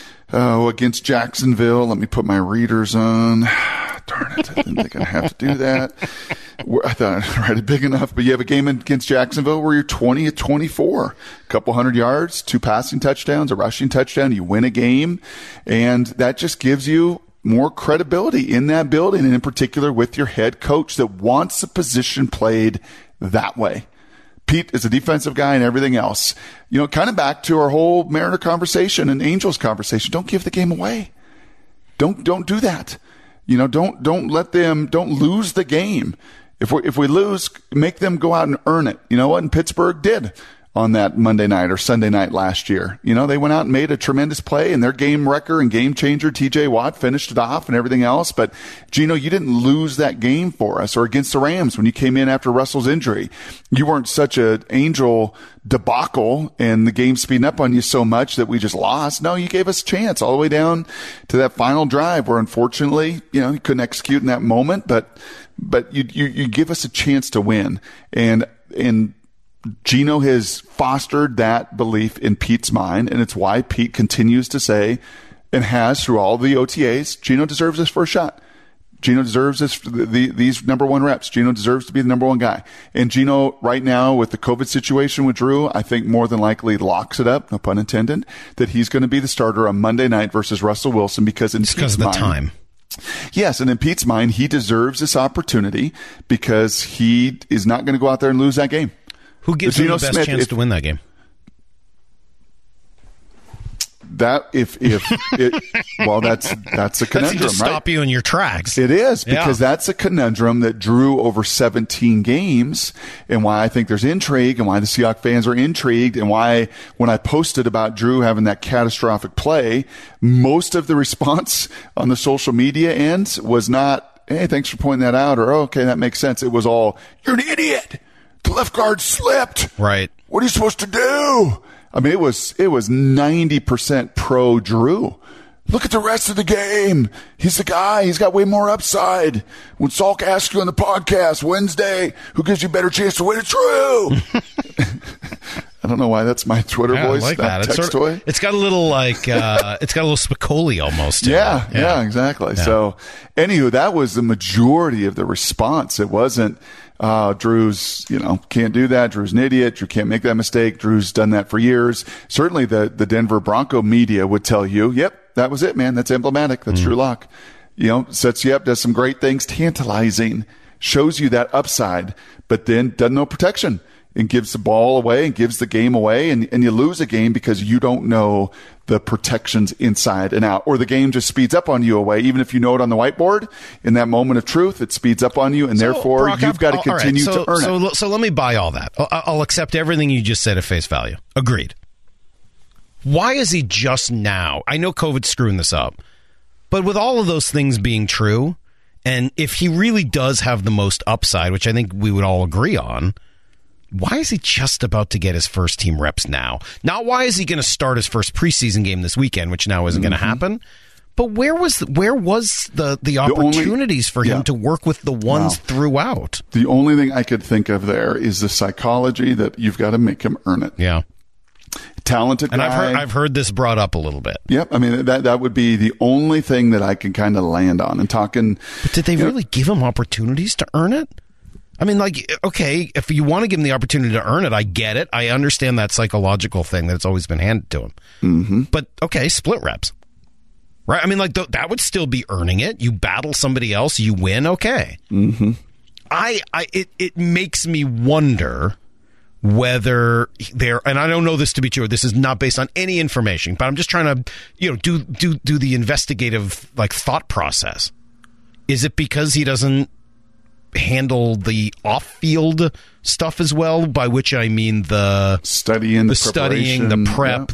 Jacksonville. Let me put my readers on. Darn it. I didn't think I'd have to do that. I thought I'd write it big enough, but you have a game against Jacksonville where you're 20-24, a couple 100 yards, 2 passing touchdowns, a rushing touchdown. You win a game, and that just gives you more credibility in that building, and in particular with your head coach that wants the position played that way. Pete is a defensive guy and everything else. Kind of back to our whole Mariner conversation and Angels conversation. Don't give the game away. Don't do that. Don't let them, don't lose the game. If we lose, make them go out and earn it. You know what? And Pittsburgh did on that Monday night or Sunday night last year. They went out and made a tremendous play, and their game wrecker and game changer, TJ Watt, finished it off and everything else. But Geno, you didn't lose that game for us, or against the Rams when you came in after Russell's injury. You weren't such an Angel debacle and the game speeding up on you so much that we just lost. No, you gave us a chance all the way down to that final drive where unfortunately, you couldn't execute in that moment, but you give us a chance to win. And Geno has fostered that belief in Pete's mind, and it's why Pete continues to say, and has through all the OTAs, Geno deserves this first shot. Geno deserves these number 1 reps. Geno deserves to be the number 1 guy. And Geno, right now, with the COVID situation with Drew, I think more than likely locks it up, no pun intended, that he's going to be the starter on Monday night versus Russell Wilson because of the time. Yes, and in Pete's mind, he deserves this opportunity because he is not going to go out there and lose that game. Who gives him the best chance to win that game? That that's a conundrum, that's to stop right? you in your tracks. It is, because that's a conundrum that drew over 17 games, and why I think there's intrigue, and why the Seahawks fans are intrigued, and why when I posted about Drew having that catastrophic play, most of the response on the social media end was not, "Hey, thanks for pointing that out," or "Oh, okay, that makes sense." It was all, "You're an idiot. The left guard slipped. Right. What are you supposed to do?" I mean, it was 90% pro Drew. Look at the rest of the game. He's the guy. He's got way more upside. When Salk asks you on the podcast Wednesday, who gives you a better chance to win, it's Drew. I don't know why that's my Twitter voice. I like that. Text toy. It's got a little it's got a little Spicoli almost. Yeah, exactly. Yeah. So, anywho, that was the majority of the response. It wasn't, Drew's, can't do that. Drew's an idiot. Drew can't make that mistake. Drew's done that for years. Certainly the Denver Bronco media would tell you, yep, that was it, man. That's emblematic. That's Drew Lock. Sets you up, does some great things, tantalizing, shows you that upside, but then doesn't know protection. and gives the ball away and gives the game away, and you lose a game because you don't know the protections inside and out, or the game just speeds up on you away. Even if you know it on the whiteboard, in that moment of truth, it speeds up on you, and therefore Brock, you've got to continue to earn it. So let me buy all that. I'll accept everything you just said at face value. Agreed. Why is he just now? I know COVID's screwing this up, but with all of those things being true, and if he really does have the most upside, which I think we would all agree on, why is he just about to get his first team reps now? Not why is he going to start his first preseason game this weekend, which now isn't going to happen. But where was the opportunities for him to work with the ones throughout? The only thing I could think of there is the psychology that you've got to make him earn it. Yeah. Talented guy. And I've heard this brought up a little bit. Yep. I mean, that would be the only thing that I can kind of land on and talking. But did they really give him opportunities to earn it? I mean, like, okay, if you want to give him the opportunity to earn it, I get it. I understand that psychological thing that's always been handed to him. Mm-hmm. But, okay, split reps. Right? I mean, like, that would still be earning it. You battle somebody else, you win, okay. Mm-hmm. It makes me wonder whether there, and I don't know this to be true, this is not based on any information, but I'm just trying to, do the investigative, like, thought process. Is it because he doesn't handle the off-field stuff as well, by which I mean the studying, the prep,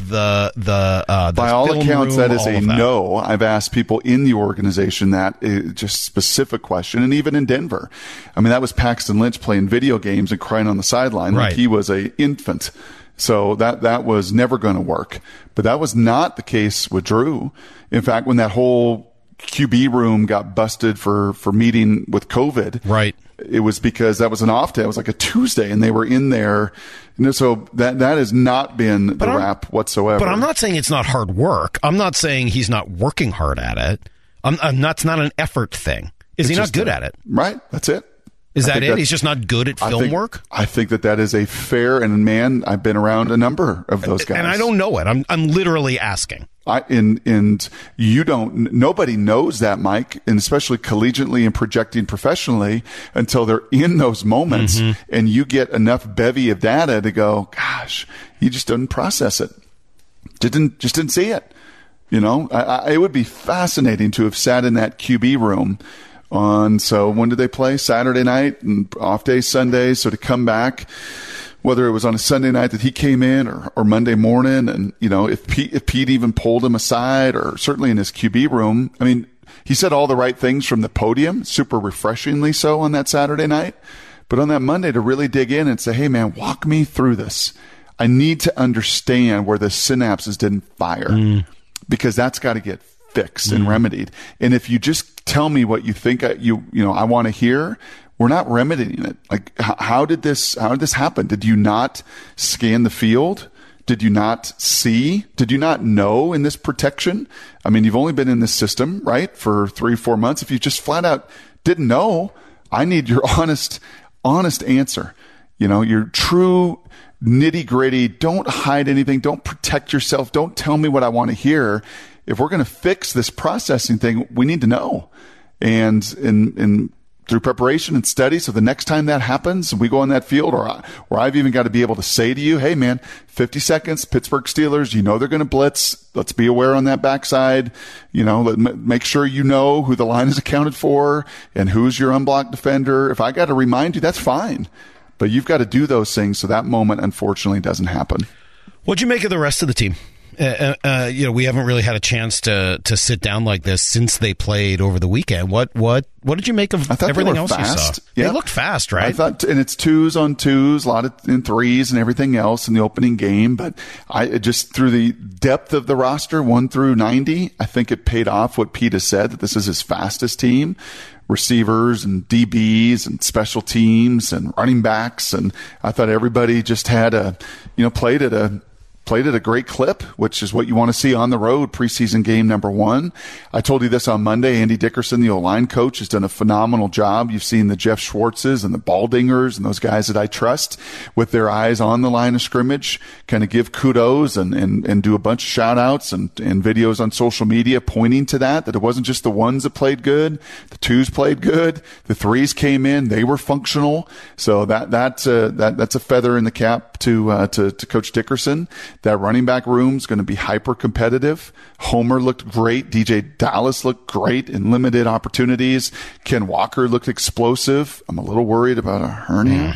the by all accounts, room, that is a no. I've asked people in the organization that just specific question, and even in Denver, I mean, that was Paxton Lynch playing video games and crying on the sideline like he was a infant. So that was never going to work. But that was not the case with Drew. In fact, when that whole QB room got busted for meeting with COVID. Right. It was because that was an off day. It was like a Tuesday, and they were in there. So that has not been the rap whatsoever. But I'm not saying it's not hard work. I'm not saying he's not working hard at it. It's not an effort thing. Is he not good at it? Right. That's it. Is that it? He's just not good at film work? I think that is a fair, and man, I've been around a number of those guys. And I don't know it. I'm literally asking. And you don't, nobody knows that, Mike, and especially collegiately and projecting professionally until they're in those moments, and you get enough bevy of data to go, gosh, he just doesn't process it. Just didn't see it. It would be fascinating to have sat in that QB room so when did they play? Saturday night and off day Sunday. So to come back, whether it was on a Sunday night that he came in or Monday morning, and if Pete even pulled him aside, or certainly in his QB room, I mean, he said all the right things from the podium, super refreshingly so on that Saturday night. But on that Monday, to really dig in and say, hey man, walk me through this. I need to understand where the synapses didn't fire, because that's got to get fixed and remedied. And if you just tell me what you think I want to hear, we're not remedying it. Like, how did this happen? Did you not scan the field? Did you not see? Did you not know in this protection? I mean, you've only been in this system, right, for 3-4 months. If you just flat out didn't know, I need your honest answer. Your true nitty gritty. Don't hide anything. Don't protect yourself. Don't tell me what I want to hear. If we're going to fix this processing thing, we need to know. And through preparation and study, so the next time that happens, we go on that field, or I've even got to be able to say to you, hey man, 50 seconds, Pittsburgh Steelers, they're going to blitz. Let's be aware on that backside. Make sure you know who the line is accounted for and who's your unblocked defender. If I got to remind you, that's fine. But you've got to do those things, so that moment, unfortunately, doesn't happen. What'd you make of the rest of the team? We haven't really had a chance to sit down like this since they played over the weekend. What did you make of everything else fast. you saw? Yeah. They looked fast, right? I thought, and it's 2s on 2s, a lot of in 3s and everything else in the opening game. But I just, through the depth of the roster, 1 through 90, I think it paid off what Pete has said, that this is his fastest team. Receivers and DBs and special teams and running backs, and I thought everybody just had played at played at a great clip, which is what you want to see on the road, preseason game number 1. I told you this on Monday. Andy Dickerson, the O-line coach, has done a phenomenal job. You've seen the Jeff Schwartzes and the Baldingers and those guys that I trust with their eyes on the line of scrimmage, kind of give kudos and do a bunch of shout-outs and videos on social media pointing to that it wasn't just the ones that played good. The 2s played good. The 3s came in. They were functional. So that's a feather in the cap to Coach Dickerson. That running back room's going to be hyper competitive. Homer looked great. DJ Dallas looked great in limited opportunities. Ken Walker looked explosive. I'm a little worried about a hernia.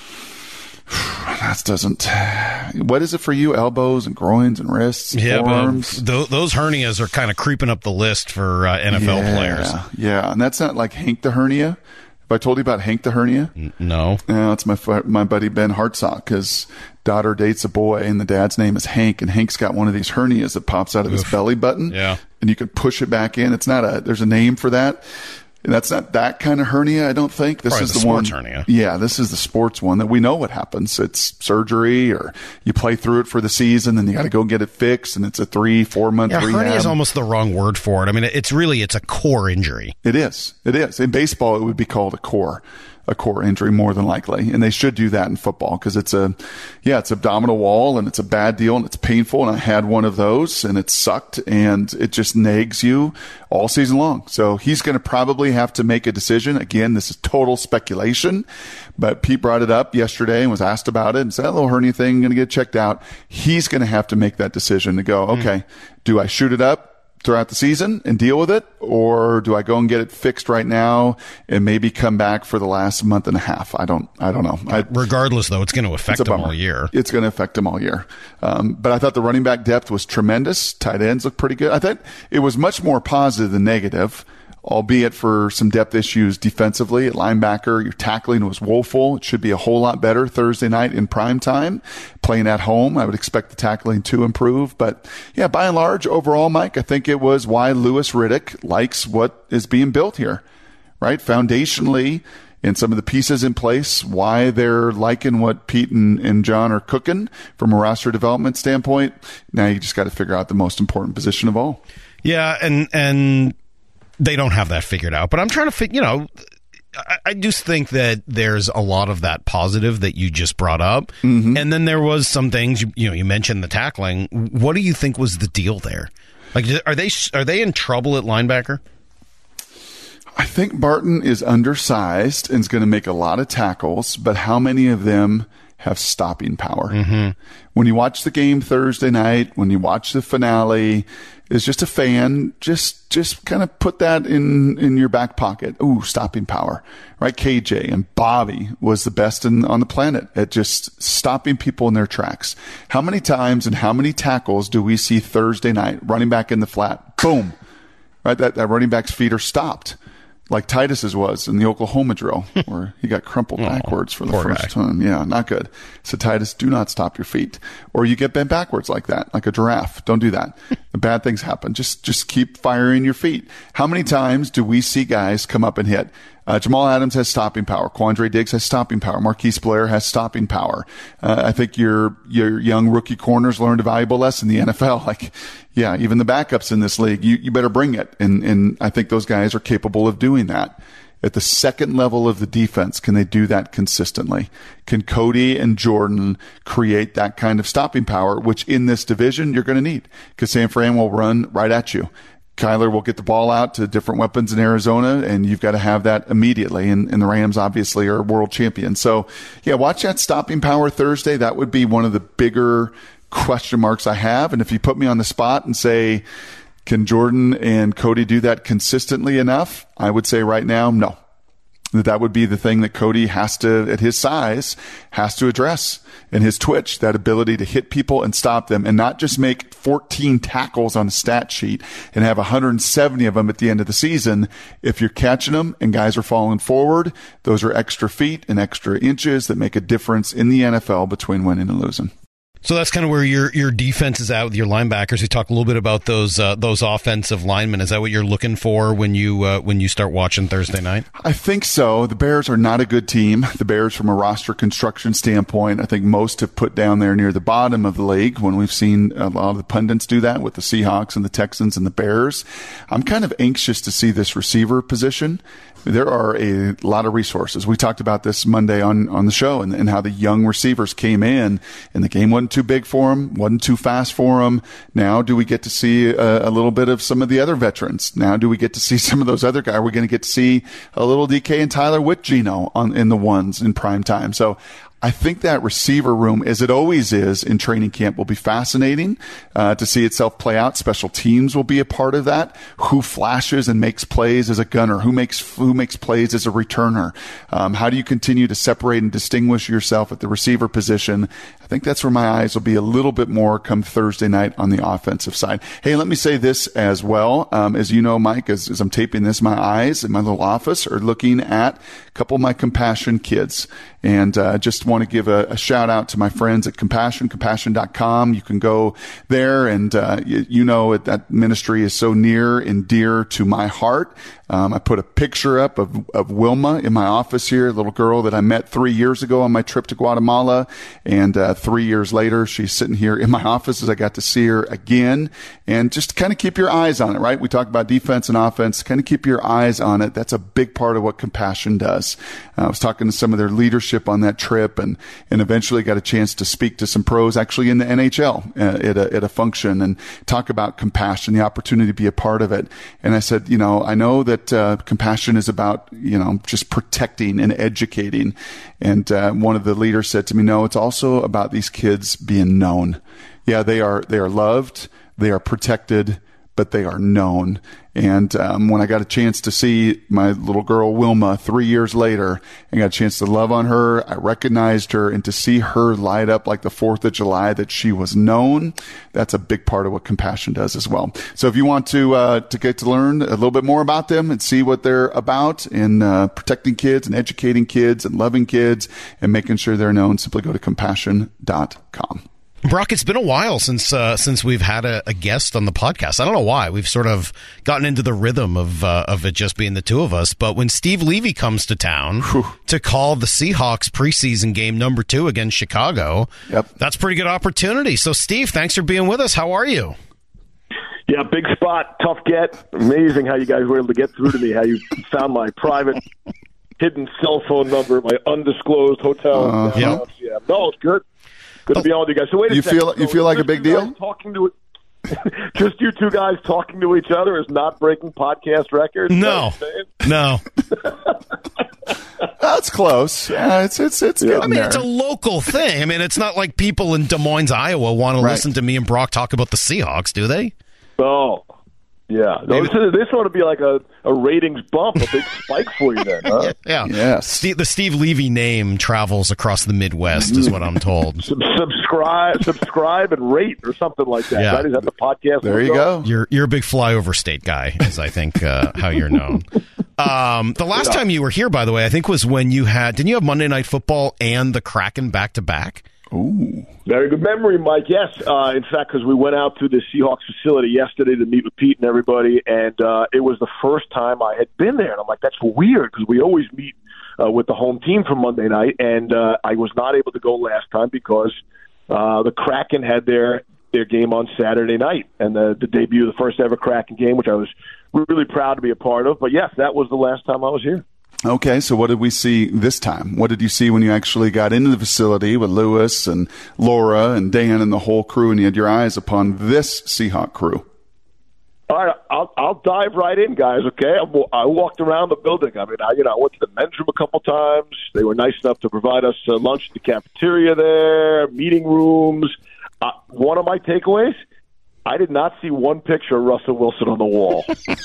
That doesn't. What is it for you? Elbows and groins and wrists, forearms? Those hernias are kind of creeping up the list for NFL players. Yeah, and that's not like Hank the hernia. Have I told you about Hank the hernia? No. It's my buddy Ben Hartsock. His daughter dates a boy, and the dad's name is Hank, and Hank's got one of these hernias that pops out of his belly button. Yeah. And you can push it back in. It's not there's a name for that. And that's not that kind of hernia, I don't think. This is the one. Hernia. Yeah, this is the sports one that we know what happens. It's surgery, or you play through it for the season, and you got to go get it fixed, and it's a 3-4 month rehab. Hernia is almost the wrong word for it. I mean, it's a core injury. It is. In baseball, it would be called a core injury more than likely, and they should do that in football because it's abdominal wall, and it's a bad deal, and it's painful, and I had one of those, and it sucked, and it just nags you all season long. So he's going to probably have to make a decision. Again, this is total speculation, but Pete brought it up yesterday and was asked about it and said, that little hernia thing going to get checked out. He's going to have to make that decision to go, okay, do I shoot it up throughout the season and deal with it, or do I go and get it fixed right now and maybe come back for the last month and a half? I don't know. Regardless, though, it's going to affect them all year. It's going to affect them all year. But I thought the running back depth was tremendous. Tight ends looked pretty good. I thought it was much more positive than negative, albeit for some depth issues defensively. At linebacker, your tackling was woeful. It should be a whole lot better Thursday night in prime time. Playing at home, I would expect the tackling to improve. But yeah, by and large, overall, Mike, I think it was why Louis Riddick likes what is being built here, right? Foundationally, and some of the pieces in place, why they're liking what Pete and John are cooking from a roster development standpoint. Now you just got to figure out the most important position of all. Yeah, and they don't have that figured out, but I'm trying to figure, I just think that there's a lot of that positive that you just brought up. Mm-hmm. And then there was some things, you mentioned the tackling. What do you think was the deal there? Like, are they in trouble at linebacker? I think Barton is undersized and is going to make a lot of tackles, but how many of them have stopping power? Mm-hmm. When you watch the game Thursday night, when you watch the finale, is just a fan, just kind of put that in your back pocket. Ooh, stopping power, right? KJ and Bobby was the best on the planet at just stopping people in their tracks. How many times and how many tackles do we see Thursday night running back in the flat? Boom, right? That running back's feet are stopped. Like Titus's was in the Oklahoma drill, where he got crumpled backwards for the first time. Yeah, not good. So Titus, do not stop your feet. Or you get bent backwards like that, like a giraffe. Don't do that. The bad things happen. Just keep firing your feet. How many times do we see guys come up and hit? Jamal Adams has stopping power. Quandre Diggs has stopping power. Marquise Blair has stopping power. I think your young rookie corners learned a valuable lesson in the NFL. Like, yeah, even the backups in this league, you better bring it. And I think those guys are capable of doing that. At the second level of the defense, can they do that consistently? Can Cody and Jordan create that kind of stopping power, which in this division you're going to need? Because San Fran will run right at you. Kyler will get the ball out to different weapons in Arizona, and you've got to have that immediately. And the Rams obviously are world champions. So, yeah, watch that stopping power Thursday. That would be one of the bigger question marks I have. And if you put me on the spot and say, can Jordan and Cody do that consistently enough? I would say right now, no. That would be the thing that Cody has to, at his size, has to address. And his twitch, that ability to hit people and stop them and not just make 14 tackles on a stat sheet and have 170 of them at the end of the season. If you're catching them and guys are falling forward, those are extra feet and extra inches that make a difference in the NFL between winning and losing. So that's kind of where your defense is at with your linebackers. We talked a little bit about those offensive linemen. Is that what you're looking for when you start watching Thursday night? I think so. The Bears are not a good team. The Bears, from a roster construction standpoint, I think most have put down there near the bottom of the league when we've seen a lot of the pundits do that with the Seahawks and the Texans and the Bears. I'm kind of anxious to see this receiver position. There are a lot of resources. We talked about this Monday on the show and how the young receivers came in and the game wasn't too big for them, wasn't too fast for them. Now do we get to see a little bit of some of the other veterans? Now do we get to see some of those other guys? Are we going to get to see a little DK and Tyler with Geno in the ones in prime time? So I think that receiver room, as it always is in training camp, will be fascinating to see itself play out. Special teams will be a part of that. Who flashes and makes plays as a gunner? Who makes plays as a returner? How do you continue to separate and distinguish yourself at the receiver position? I think that's where my eyes will be a little bit more come Thursday night on the offensive side. Hey, let me say this as well. As you know, Mike, as I'm taping this, my eyes in my little office are looking at a couple of my Compassion kids. And just want to give a shout out to my friends at compassion.com. You can go there, and you know that ministry is so near and dear to my heart. I put a picture up of Wilma in my office here, a little girl that I met 3 years ago on my trip to Guatemala. And 3 years later, she's sitting here in my office as I got to see her again. And just kind of keep your eyes on it, right? We talk about defense and offense. Kind of keep your eyes on it. That's a big part of what Compassion does. I was talking to some of their leadership on that trip and eventually got a chance to speak to some pros actually in the NHL at a function and talk about Compassion, the opportunity to be a part of it. And I said, I know that Compassion is about, just protecting and educating. And one of the leaders said to me, no, it's also about these kids being known. Yeah, they are loved, they are protected, but they are known. And when I got a chance to see my little girl Wilma 3 years later and got a chance to love on her, I recognized her, and to see her light up like the 4th of July that she was known, that's a big part of what Compassion does as well. So if you want to get to learn a little bit more about them and see what they're about in protecting kids and educating kids and loving kids and making sure they're known, simply go to compassion.com. Brock, it's been a while since we've had a guest on the podcast. I don't know why. We've sort of gotten into the rhythm of it just being the two of us. But when Steve Levy comes to town to call the Seahawks preseason game number 2 against Chicago, that's a pretty good opportunity. So, Steve, thanks for being with us. How are you? Yeah, big spot, tough get. Amazing how you guys were able to get through to me, how you found my private hidden cell phone number, my undisclosed hotel. Yeah. No, it's good. Good to be on with you guys. So wait a second. You feel like a big deal? Just you two guys talking to each other is not breaking podcast records? No. That's close. It's I mean, it's a local thing. I mean, it's not like people in Des Moines,Iowa want to listen to me and Brock talk about the Seahawks, do they? Oh, yeah. No, this ought to be like a ratings bump, a big spike for you then, huh? Yeah. Yes. The Steve Levy name travels across the Midwest, is what I'm told. Subscribe and rate or something like that. Yeah. Right? Is that the podcast? There you go. You're a big flyover state guy, is I think how you're known. The last time you were here, by the way, I think was when didn't you have Monday Night Football and the Kraken back-to-back? Ooh. Very good memory, Mike. Yes. In fact, because we went out to the Seahawks facility yesterday to meet with Pete and everybody, and it was the first time I had been there. And I'm like, that's weird, because we always meet with the home team for Monday night, and I was not able to go last time because the Kraken had their game on Saturday night, and the debut of the first ever Kraken game, which I was really proud to be a part of. But yes, that was the last time I was here. Okay, so what did we see this time? What did you see when you actually got into the facility with Lewis and Laura and Dan and the whole crew, and you had your eyes upon this Seahawk crew? All right, I'll dive right in, guys, okay? I walked around the building. I mean, I went to the men's room a couple times. They were nice enough to provide us lunch at the cafeteria there, meeting rooms. One of my takeaways, I did not see one picture of Russell Wilson on the wall.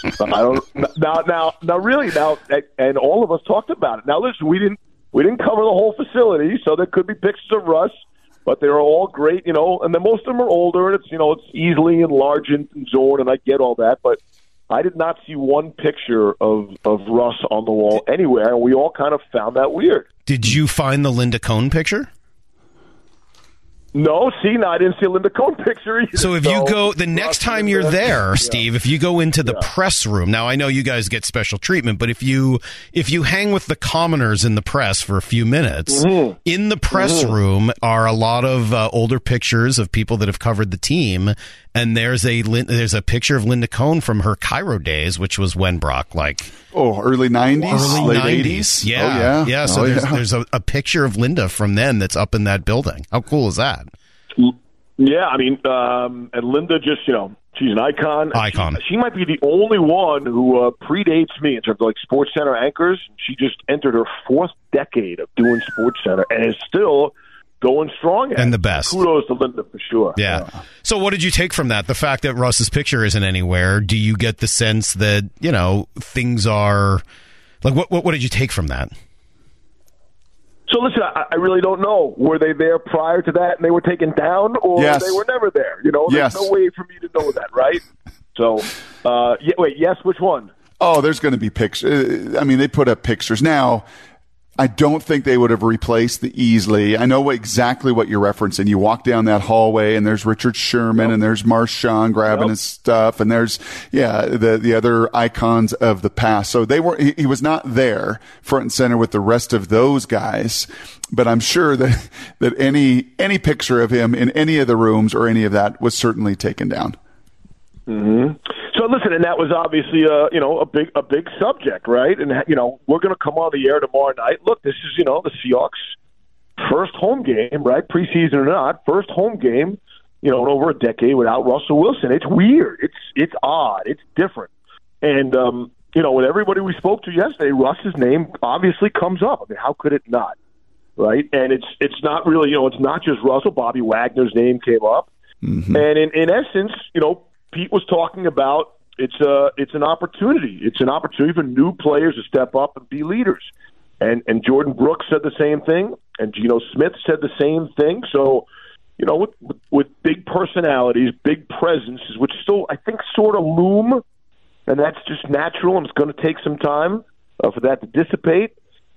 Now, really, and all of us talked about it. Now, listen, we didn't cover the whole facility, so there could be pictures of Russ, but they were all great, and then most of them are older, and it's easily enlarged and zoomed, and I get all that, but I did not see one picture of Russ on the wall anywhere, and we all kind of found that weird. Did you find the Linda Cohn picture? No, see, no, I didn't see a Linda Cohn picture either. So if you go, the next time you're there, Steve, if you go into the press room, now I know you guys get special treatment, but if you hang with the commoners in the press for a few minutes, in the press room are a lot of older pictures of people that have covered the team, and there's a picture of Linda Cohn from her Cairo days, which was when Brock, early 90s, late 80s. Yeah. So there's a picture of Linda from then that's up in that building. How cool is that? Yeah, I mean, and Linda just, she's an icon. She might be the only one who predates me in terms of Sports Center anchors. She just entered her 4th decade of doing Sports Center and is still going strong. And the best. Kudos to Linda for sure. Yeah. So what did you take from that? The fact that Russ's picture isn't anywhere, do you get the sense that, things are what did you take from that? So listen, I really don't know. Were they there prior to that and they were taken down, or they were never there? There's no way for me to know that, right? So, yes, which one? Oh, there's going to be pictures. I mean, they put up pictures. Now, I don't think they would have replaced the Easley. I know exactly what you're referencing. You walk down that hallway and there's Richard Sherman and there's Marshawn grabbing his stuff, and there's the other icons of the past. So he was not there front and center with the rest of those guys, but I'm sure that any picture of him in any of the rooms or any of that was certainly taken down. Mm-hmm. So listen, and that was obviously a big subject, right? And we're going to come on the air tomorrow night. Look, this is the Seahawks' first home game, right? Preseason or not, first home game, in over a decade without Russell Wilson. It's weird. It's odd. It's different. And with everybody we spoke to yesterday, Russ's name obviously comes up. I mean, how could it not, right? And it's not really, it's not just Russell. Bobby Wagner's name came up, and in essence, Pete was talking about it's an opportunity. It's an opportunity for new players to step up and be leaders. And Jordan Brooks said the same thing, and Geno Smith said the same thing. So, with big personalities, big presences, which still I think sort of loom, and that's just natural, and it's going to take some time for that to dissipate.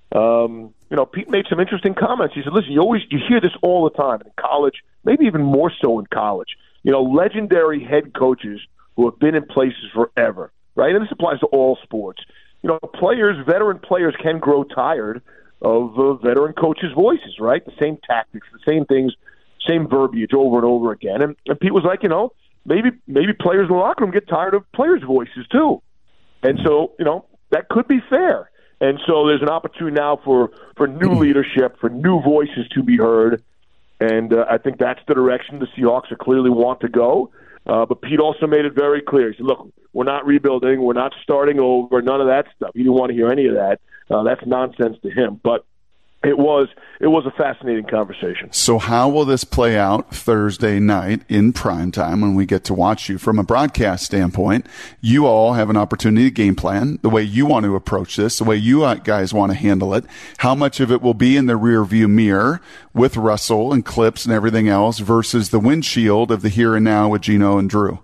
Pete made some interesting comments. He said, "Listen, you hear this all the time in college, maybe even more so in college. Legendary head coaches who have been in places forever, right? And this applies to all sports. Veteran players can grow tired of veteran coaches' voices, right? The same tactics, the same things, same verbiage over and over again. And Pete was like, maybe players in the locker room get tired of players' voices too. And so, that could be fair. And so there's an opportunity now for new leadership, for new voices to be heard. And I think that's the direction the Seahawks clearly want to go. But Pete also made it very clear. He said, look, we're not rebuilding. We're not starting over. None of that stuff. He didn't want to hear any of that. That's nonsense to him. But it was a fascinating conversation. So how will this play out Thursday night in primetime when we get to watch you? From a broadcast standpoint, you all have an opportunity to game plan the way you want to approach this, the way you guys want to handle it. How much of it will be in the rearview mirror with Russell and clips and everything else versus the windshield of the here and now with Geno and Drew?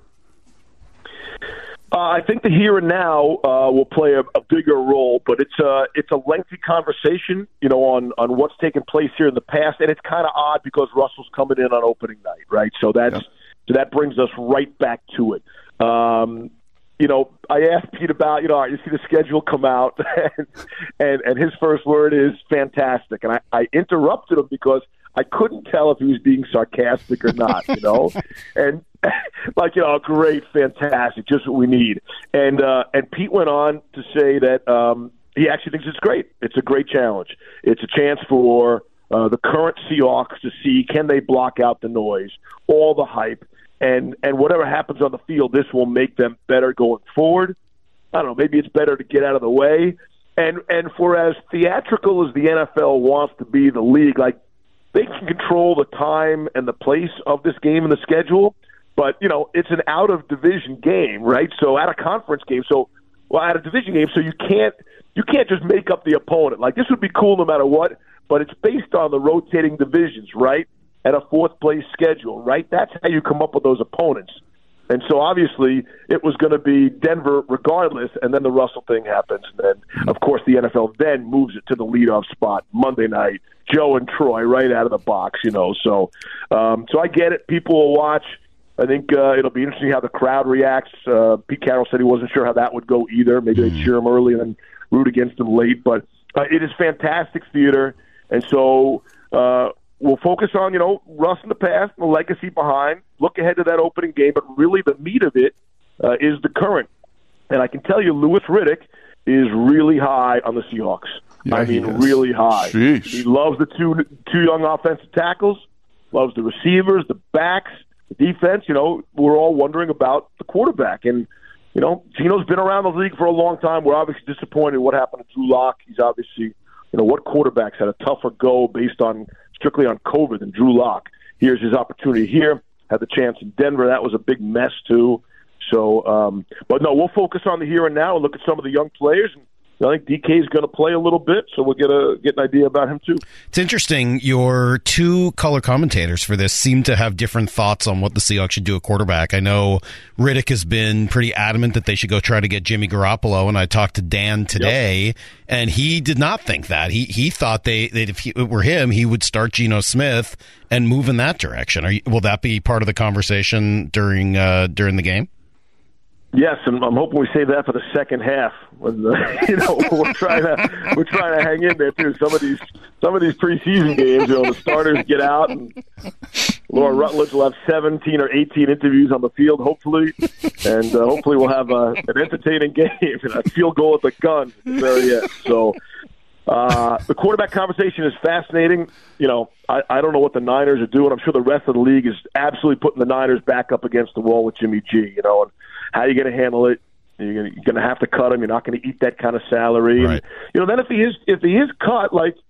I think the here and now will play a bigger role, but it's a lengthy conversation, on what's taken place here in the past, and it's kind of odd because Russell's coming in on opening night, right? So that brings us right back to it. I asked Pete about, you see the schedule come out, and his first word is fantastic, and I interrupted him because I couldn't tell if he was being sarcastic or not, and great, fantastic, just what we need. And Pete went on to say that he actually thinks it's great. It's a great challenge. It's a chance for the current Seahawks to see, can they block out the noise, all the hype, and whatever happens on the field, this will make them better going forward. I don't know, maybe it's better to get out of the way. And for as theatrical as the NFL wants to be, the league, they can control the time and the place of this game and the schedule, but, it's an out-of-division game, right? So out-of-conference game, out-of-division game, so you can't just make up the opponent. This would be cool no matter what, but it's based on the rotating divisions, right, at a fourth-place schedule, right? That's how you come up with those opponents. And so obviously it was going to be Denver regardless, and then the Russell thing happens. And then, of course, the NFL then moves it to the leadoff spot Monday night, Joe and Troy right out of the box, So I get it. People will watch. I think it'll be interesting how the crowd reacts. Pete Carroll said he wasn't sure how that would go either. Maybe they'd cheer him early and then root against him late. But it is fantastic theater. And so we'll focus on, Russ in the past, the legacy behind, look ahead to that opening game, but really the meat of it is the current. And I can tell you, Louis Riddick is really high on the Seahawks. Yeah, really high. Sheesh. He loves the two young offensive tackles, loves the receivers, the backs, the defense. We're all wondering about the quarterback. And, Gino's been around the league for a long time. We're obviously disappointed in what happened to Drew Lock. He's obviously, what quarterbacks had a tougher go based on strictly on COVID than Drew Lock. Here's his opportunity here. Had the chance in Denver. That was a big mess, too. So, but no, we'll focus on the here and now and look at some of the young players. And I think DK is going to play a little bit, so we'll get an idea about him, too. It's interesting. Your two color commentators for this seem to have different thoughts on what the Seahawks should do at quarterback. I know Riddick has been pretty adamant that they should go try to get Jimmy Garoppolo, and I talked to Dan today, and he did not think that. He thought that if it were him, he would start Geno Smith and move in that direction. Will that be part of the conversation during the game? Yes, and I'm hoping we save that for the second half. When we're trying to hang in there too. Some of these preseason games, the starters get out, and Laura Rutledge will have 17 or 18 interviews on the field, hopefully, and hopefully we'll have an entertaining game and a field goal at the gun at the very end. So the quarterback conversation is fascinating. I don't know what the Niners are doing. I'm sure the rest of the league is absolutely putting the Niners back up against the wall with Jimmy G. And how are you going to handle it? You're going to have to cut him. You're not going to eat that kind of salary. Right. And, then if he is cut,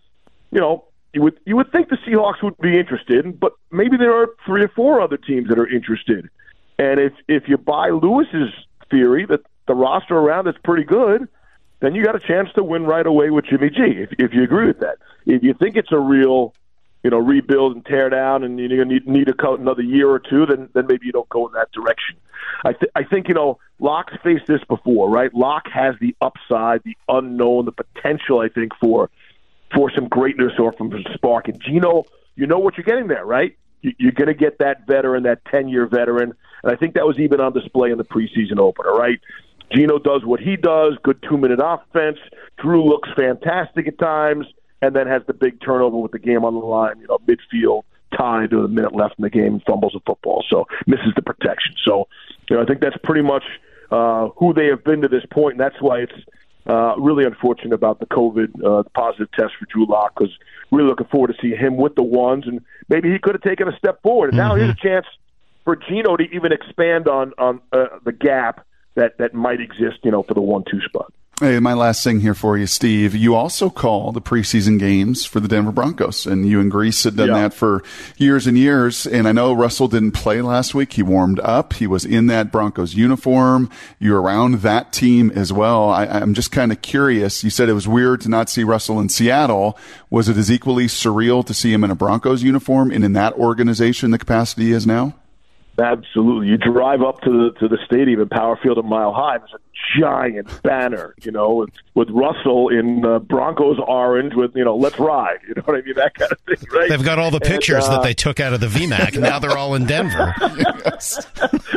you would think the Seahawks would be interested, but maybe there are 3 or 4 other teams that are interested. And if you buy Lewis's theory that the roster around is pretty good, then you got a chance to win right away with Jimmy G. If you agree with that, if you think it's a real rebuild and tear down, and you're going to need to cut another year or two, then maybe you don't go in that direction. I think Locke's faced this before, right? Locke has the upside, the unknown, the potential, I think, for some greatness or from some spark. And Gino, you know what you're getting there, right? You're going to get that veteran, that 10-year veteran, and I think that was even on display in the preseason opener, right? Gino does what he does, good 2-minute offense. Drew looks fantastic at times, and then has the big turnover with the game on the line, midfield, tied to a minute left in the game, fumbles the football, so misses the protection. So, I think that's pretty much who they have been to this point, and that's why it's really unfortunate about the COVID positive test for Drew Lock, because really looking forward to see him with the ones, and maybe he could have taken a step forward. And now here's a chance for Gino to even expand on the gap that might exist, for the 1-2 spot. Hey, my last thing here for you, Steve. You also call the preseason games for the Denver Broncos, and you and Grease had done that for years and years. And I know Russell didn't play last week. He warmed up. He was in that Broncos uniform. You're around that team as well. I'm just kind of curious. You said it was weird to not see Russell in Seattle. Was it as equally surreal to see him in a Broncos uniform and in that organization, the capacity he is now? Absolutely. You drive up to the stadium in Power Field at Mile High. There's a giant banner, with Russell in Broncos orange with, let's ride. You know what I mean? That kind of thing, right? They've got all the pictures that they took out of the VMAC, and now they're all in Denver. Yes.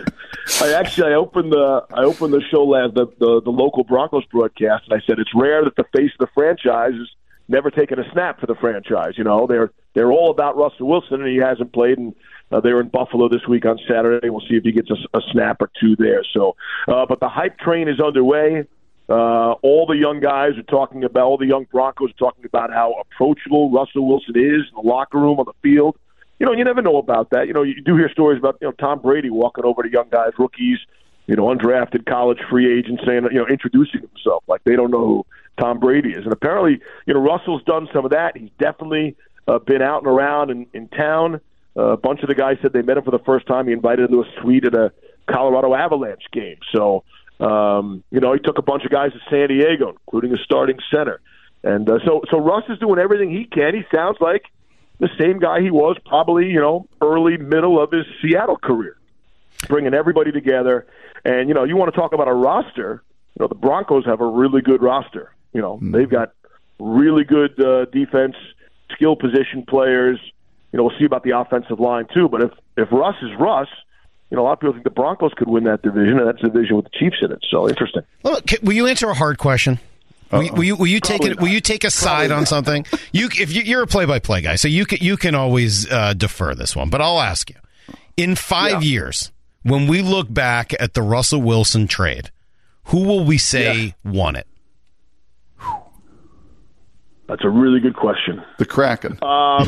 I opened the show last the local Broncos broadcast, and I said it's rare that the face of the franchise is never taken a snap for the franchise. They're all about Russell Wilson, and he hasn't played. And they were in Buffalo this week on Saturday. We'll see if he gets a snap or two there. So, but the hype train is underway. All the young guys are talking about, all the young Broncos are talking about how approachable Russell Wilson is in the locker room, on the field. You never know about that. You do hear stories about, Tom Brady walking over to young guys, rookies, undrafted college free agents saying, introducing himself like they don't know who Tom Brady is. And apparently, Russell's done some of that. He's definitely been out and around in town. A bunch of the guys said they met him for the first time. He invited them to a suite at a Colorado Avalanche game. So, he took a bunch of guys to San Diego, including a starting center. And so Russ is doing everything he can. He sounds like the same guy he was probably, early, middle of his Seattle career. bringing everybody together. And, you want to talk about a roster. The Broncos have a really good roster. They've got really good defense, skill position players. We'll see about the offensive line too. But if Russ is Russ, a lot of people think the Broncos could win that division, and that's a division with the Chiefs in it. So interesting. Well, will you answer a hard question? Will you take it? Will you take a side on something? You're a play-by-play guy, so you can always defer this one. But I'll ask you: in 5 years, when we look back at the Russell Wilson trade, who will we say won it? That's a really good question. The Kraken.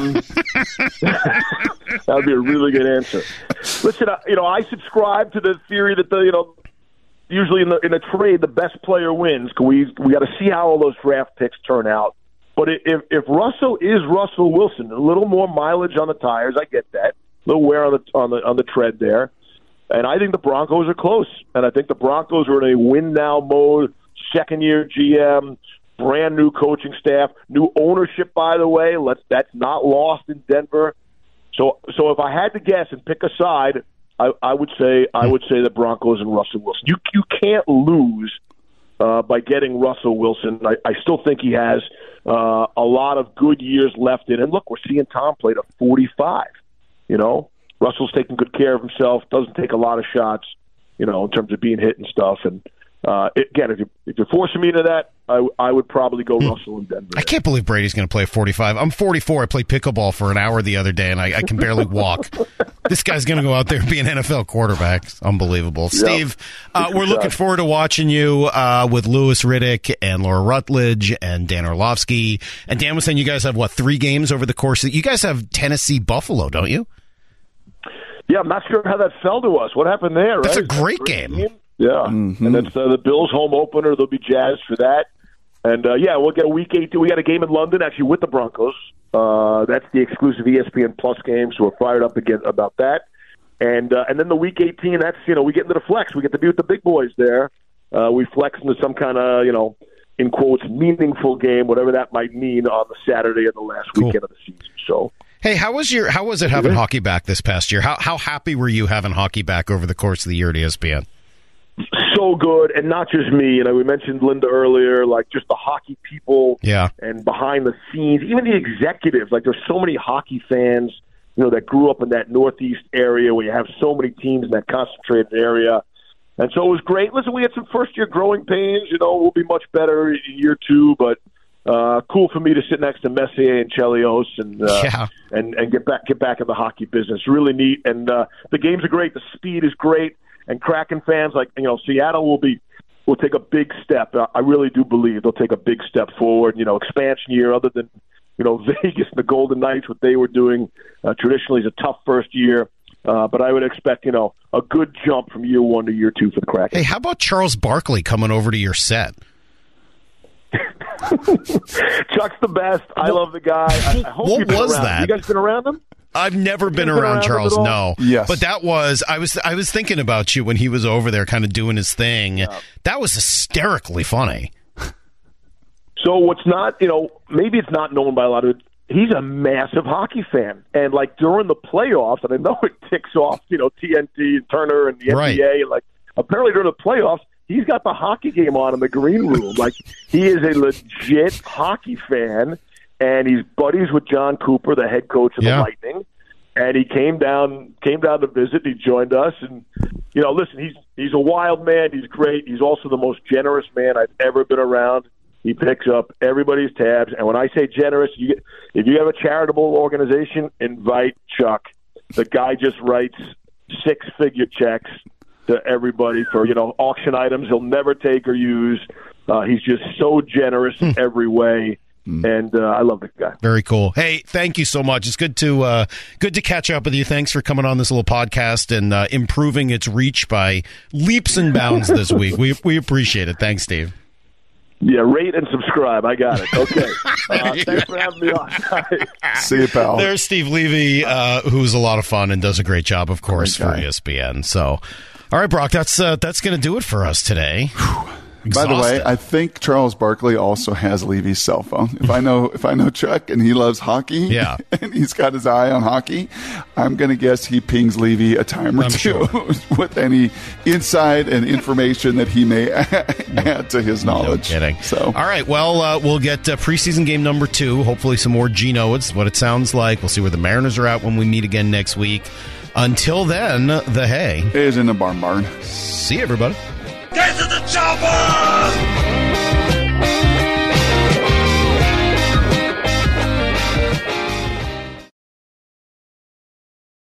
That would be a really good answer. Listen, I subscribe to the theory that usually in a trade the best player wins. We got to see how all those draft picks turn out. But if Russell is Russell Wilson, a little more mileage on the tires, I get that. A little wear on the tread there, and I think the Broncos are close. And I think the Broncos are in a win now mode. Second year GM. Brand new coaching staff, new ownership, by the way. That's not lost in Denver. So if I had to guess and pick a side, I would say the Broncos and Russell Wilson. You can't lose by getting Russell Wilson. I still think he has a lot of good years left in. And look, we're seeing Tom play to 45. Russell's taking good care of himself. Doesn't take a lot of shots. In terms of being hit and stuff. And again, if you're forcing me into that, I would probably go Russell in Denver. I can't believe Brady's going to play 45. I'm 44. I played pickleball for an hour the other day, and I can barely walk. This guy's going to go out there and be an NFL quarterback. It's unbelievable. Yep. Steve, we're looking forward to watching you with Louis Riddick and Laura Rutledge and Dan Orlovsky. And Dan was saying you guys have, 3 games over the course of... You guys have Tennessee Buffalo, don't you? Yeah, I'm not sure how that fell to us. What happened there, That's right? a great game. Yeah, and it's the Bills' home opener. They'll be jazzed for that. And, we'll get a Week 8. We got a game in London, actually, with the Broncos. That's the exclusive ESPN Plus game, so we're fired up again about that. And then the Week 18, that's, we get into the flex. We get to be with the big boys there. We flex into some kind of, in quotes, meaningful game, whatever that might mean, on the Saturday of the last weekend of the season. So... Hey, how was it having hockey back this past year? How happy were you having hockey back over the course of the year at ESPN? So good, and not just me. We mentioned Linda earlier, just the hockey people, and behind the scenes, even the executives. There's so many hockey fans, that grew up in that Northeast area where you have so many teams in that concentrated area, and so it was great. Listen, we had some first-year growing pains. We'll be much better in year 2, but. Cool for me to sit next to Messier and Chelios and get back in the hockey business. Really neat, and the games are great. The speed is great, and Kraken fans Seattle will take a big step. I really do believe they'll take a big step forward. Expansion year, other than Vegas and the Golden Knights, what they were doing traditionally is a tough first year. But I would expect a good jump from year 1 to year 2 for the Kraken. Hey, how about Charles Barkley coming over to your set? Chuck's the best. I love the guy. I hope what was that? You guys been around him? I've never been around Charles. No. Yes. But that was I was thinking about you when he was over there, kind of doing his thing. Yeah. That was hysterically funny. So what's not, maybe it's not known by a lot of it. He's a massive hockey fan, and during the playoffs, and I know it ticks off, TNT and Turner and the NBA. Apparently during the playoffs, he's got the hockey game on in the green room. He is a legit hockey fan, and he's buddies with John Cooper, the head coach of the Lightning. And he came down to visit. He joined us, and listen, he's a wild man. He's great. He's also the most generous man I've ever been around. He picks up everybody's tabs, and when I say generous, if you have a charitable organization, invite Chuck. The guy just writes 6-figure checks to everybody for auction items he'll never take or use. He's just so generous in every way, and I love the guy. Very cool. Hey, thank you so much. It's good to catch up with you. Thanks for coming on this little podcast and improving its reach by leaps and bounds this week. We appreciate it. Thanks, Steve. Yeah, rate and subscribe. I got it. Okay. Thanks for having me on. See you, pal. There's Steve Levy, who's a lot of fun and does a great job, of course, for ESPN. So, all right, Brock, that's going to do it for us today. By the way, I think Charles Barkley also has Levy's cell phone. If I know Chuck and he loves hockey, and he's got his eye on hockey, I'm going to guess he pings Levy a time or two with any insight and information that he may add to his knowledge. No kidding. So, all right, well, we'll get preseason game number 2. Hopefully, some more Geno. It's what it sounds like. We'll see where the Mariners are at when we meet again next week. Until then, the hay is in the barn. See you, everybody. Get to the chopper!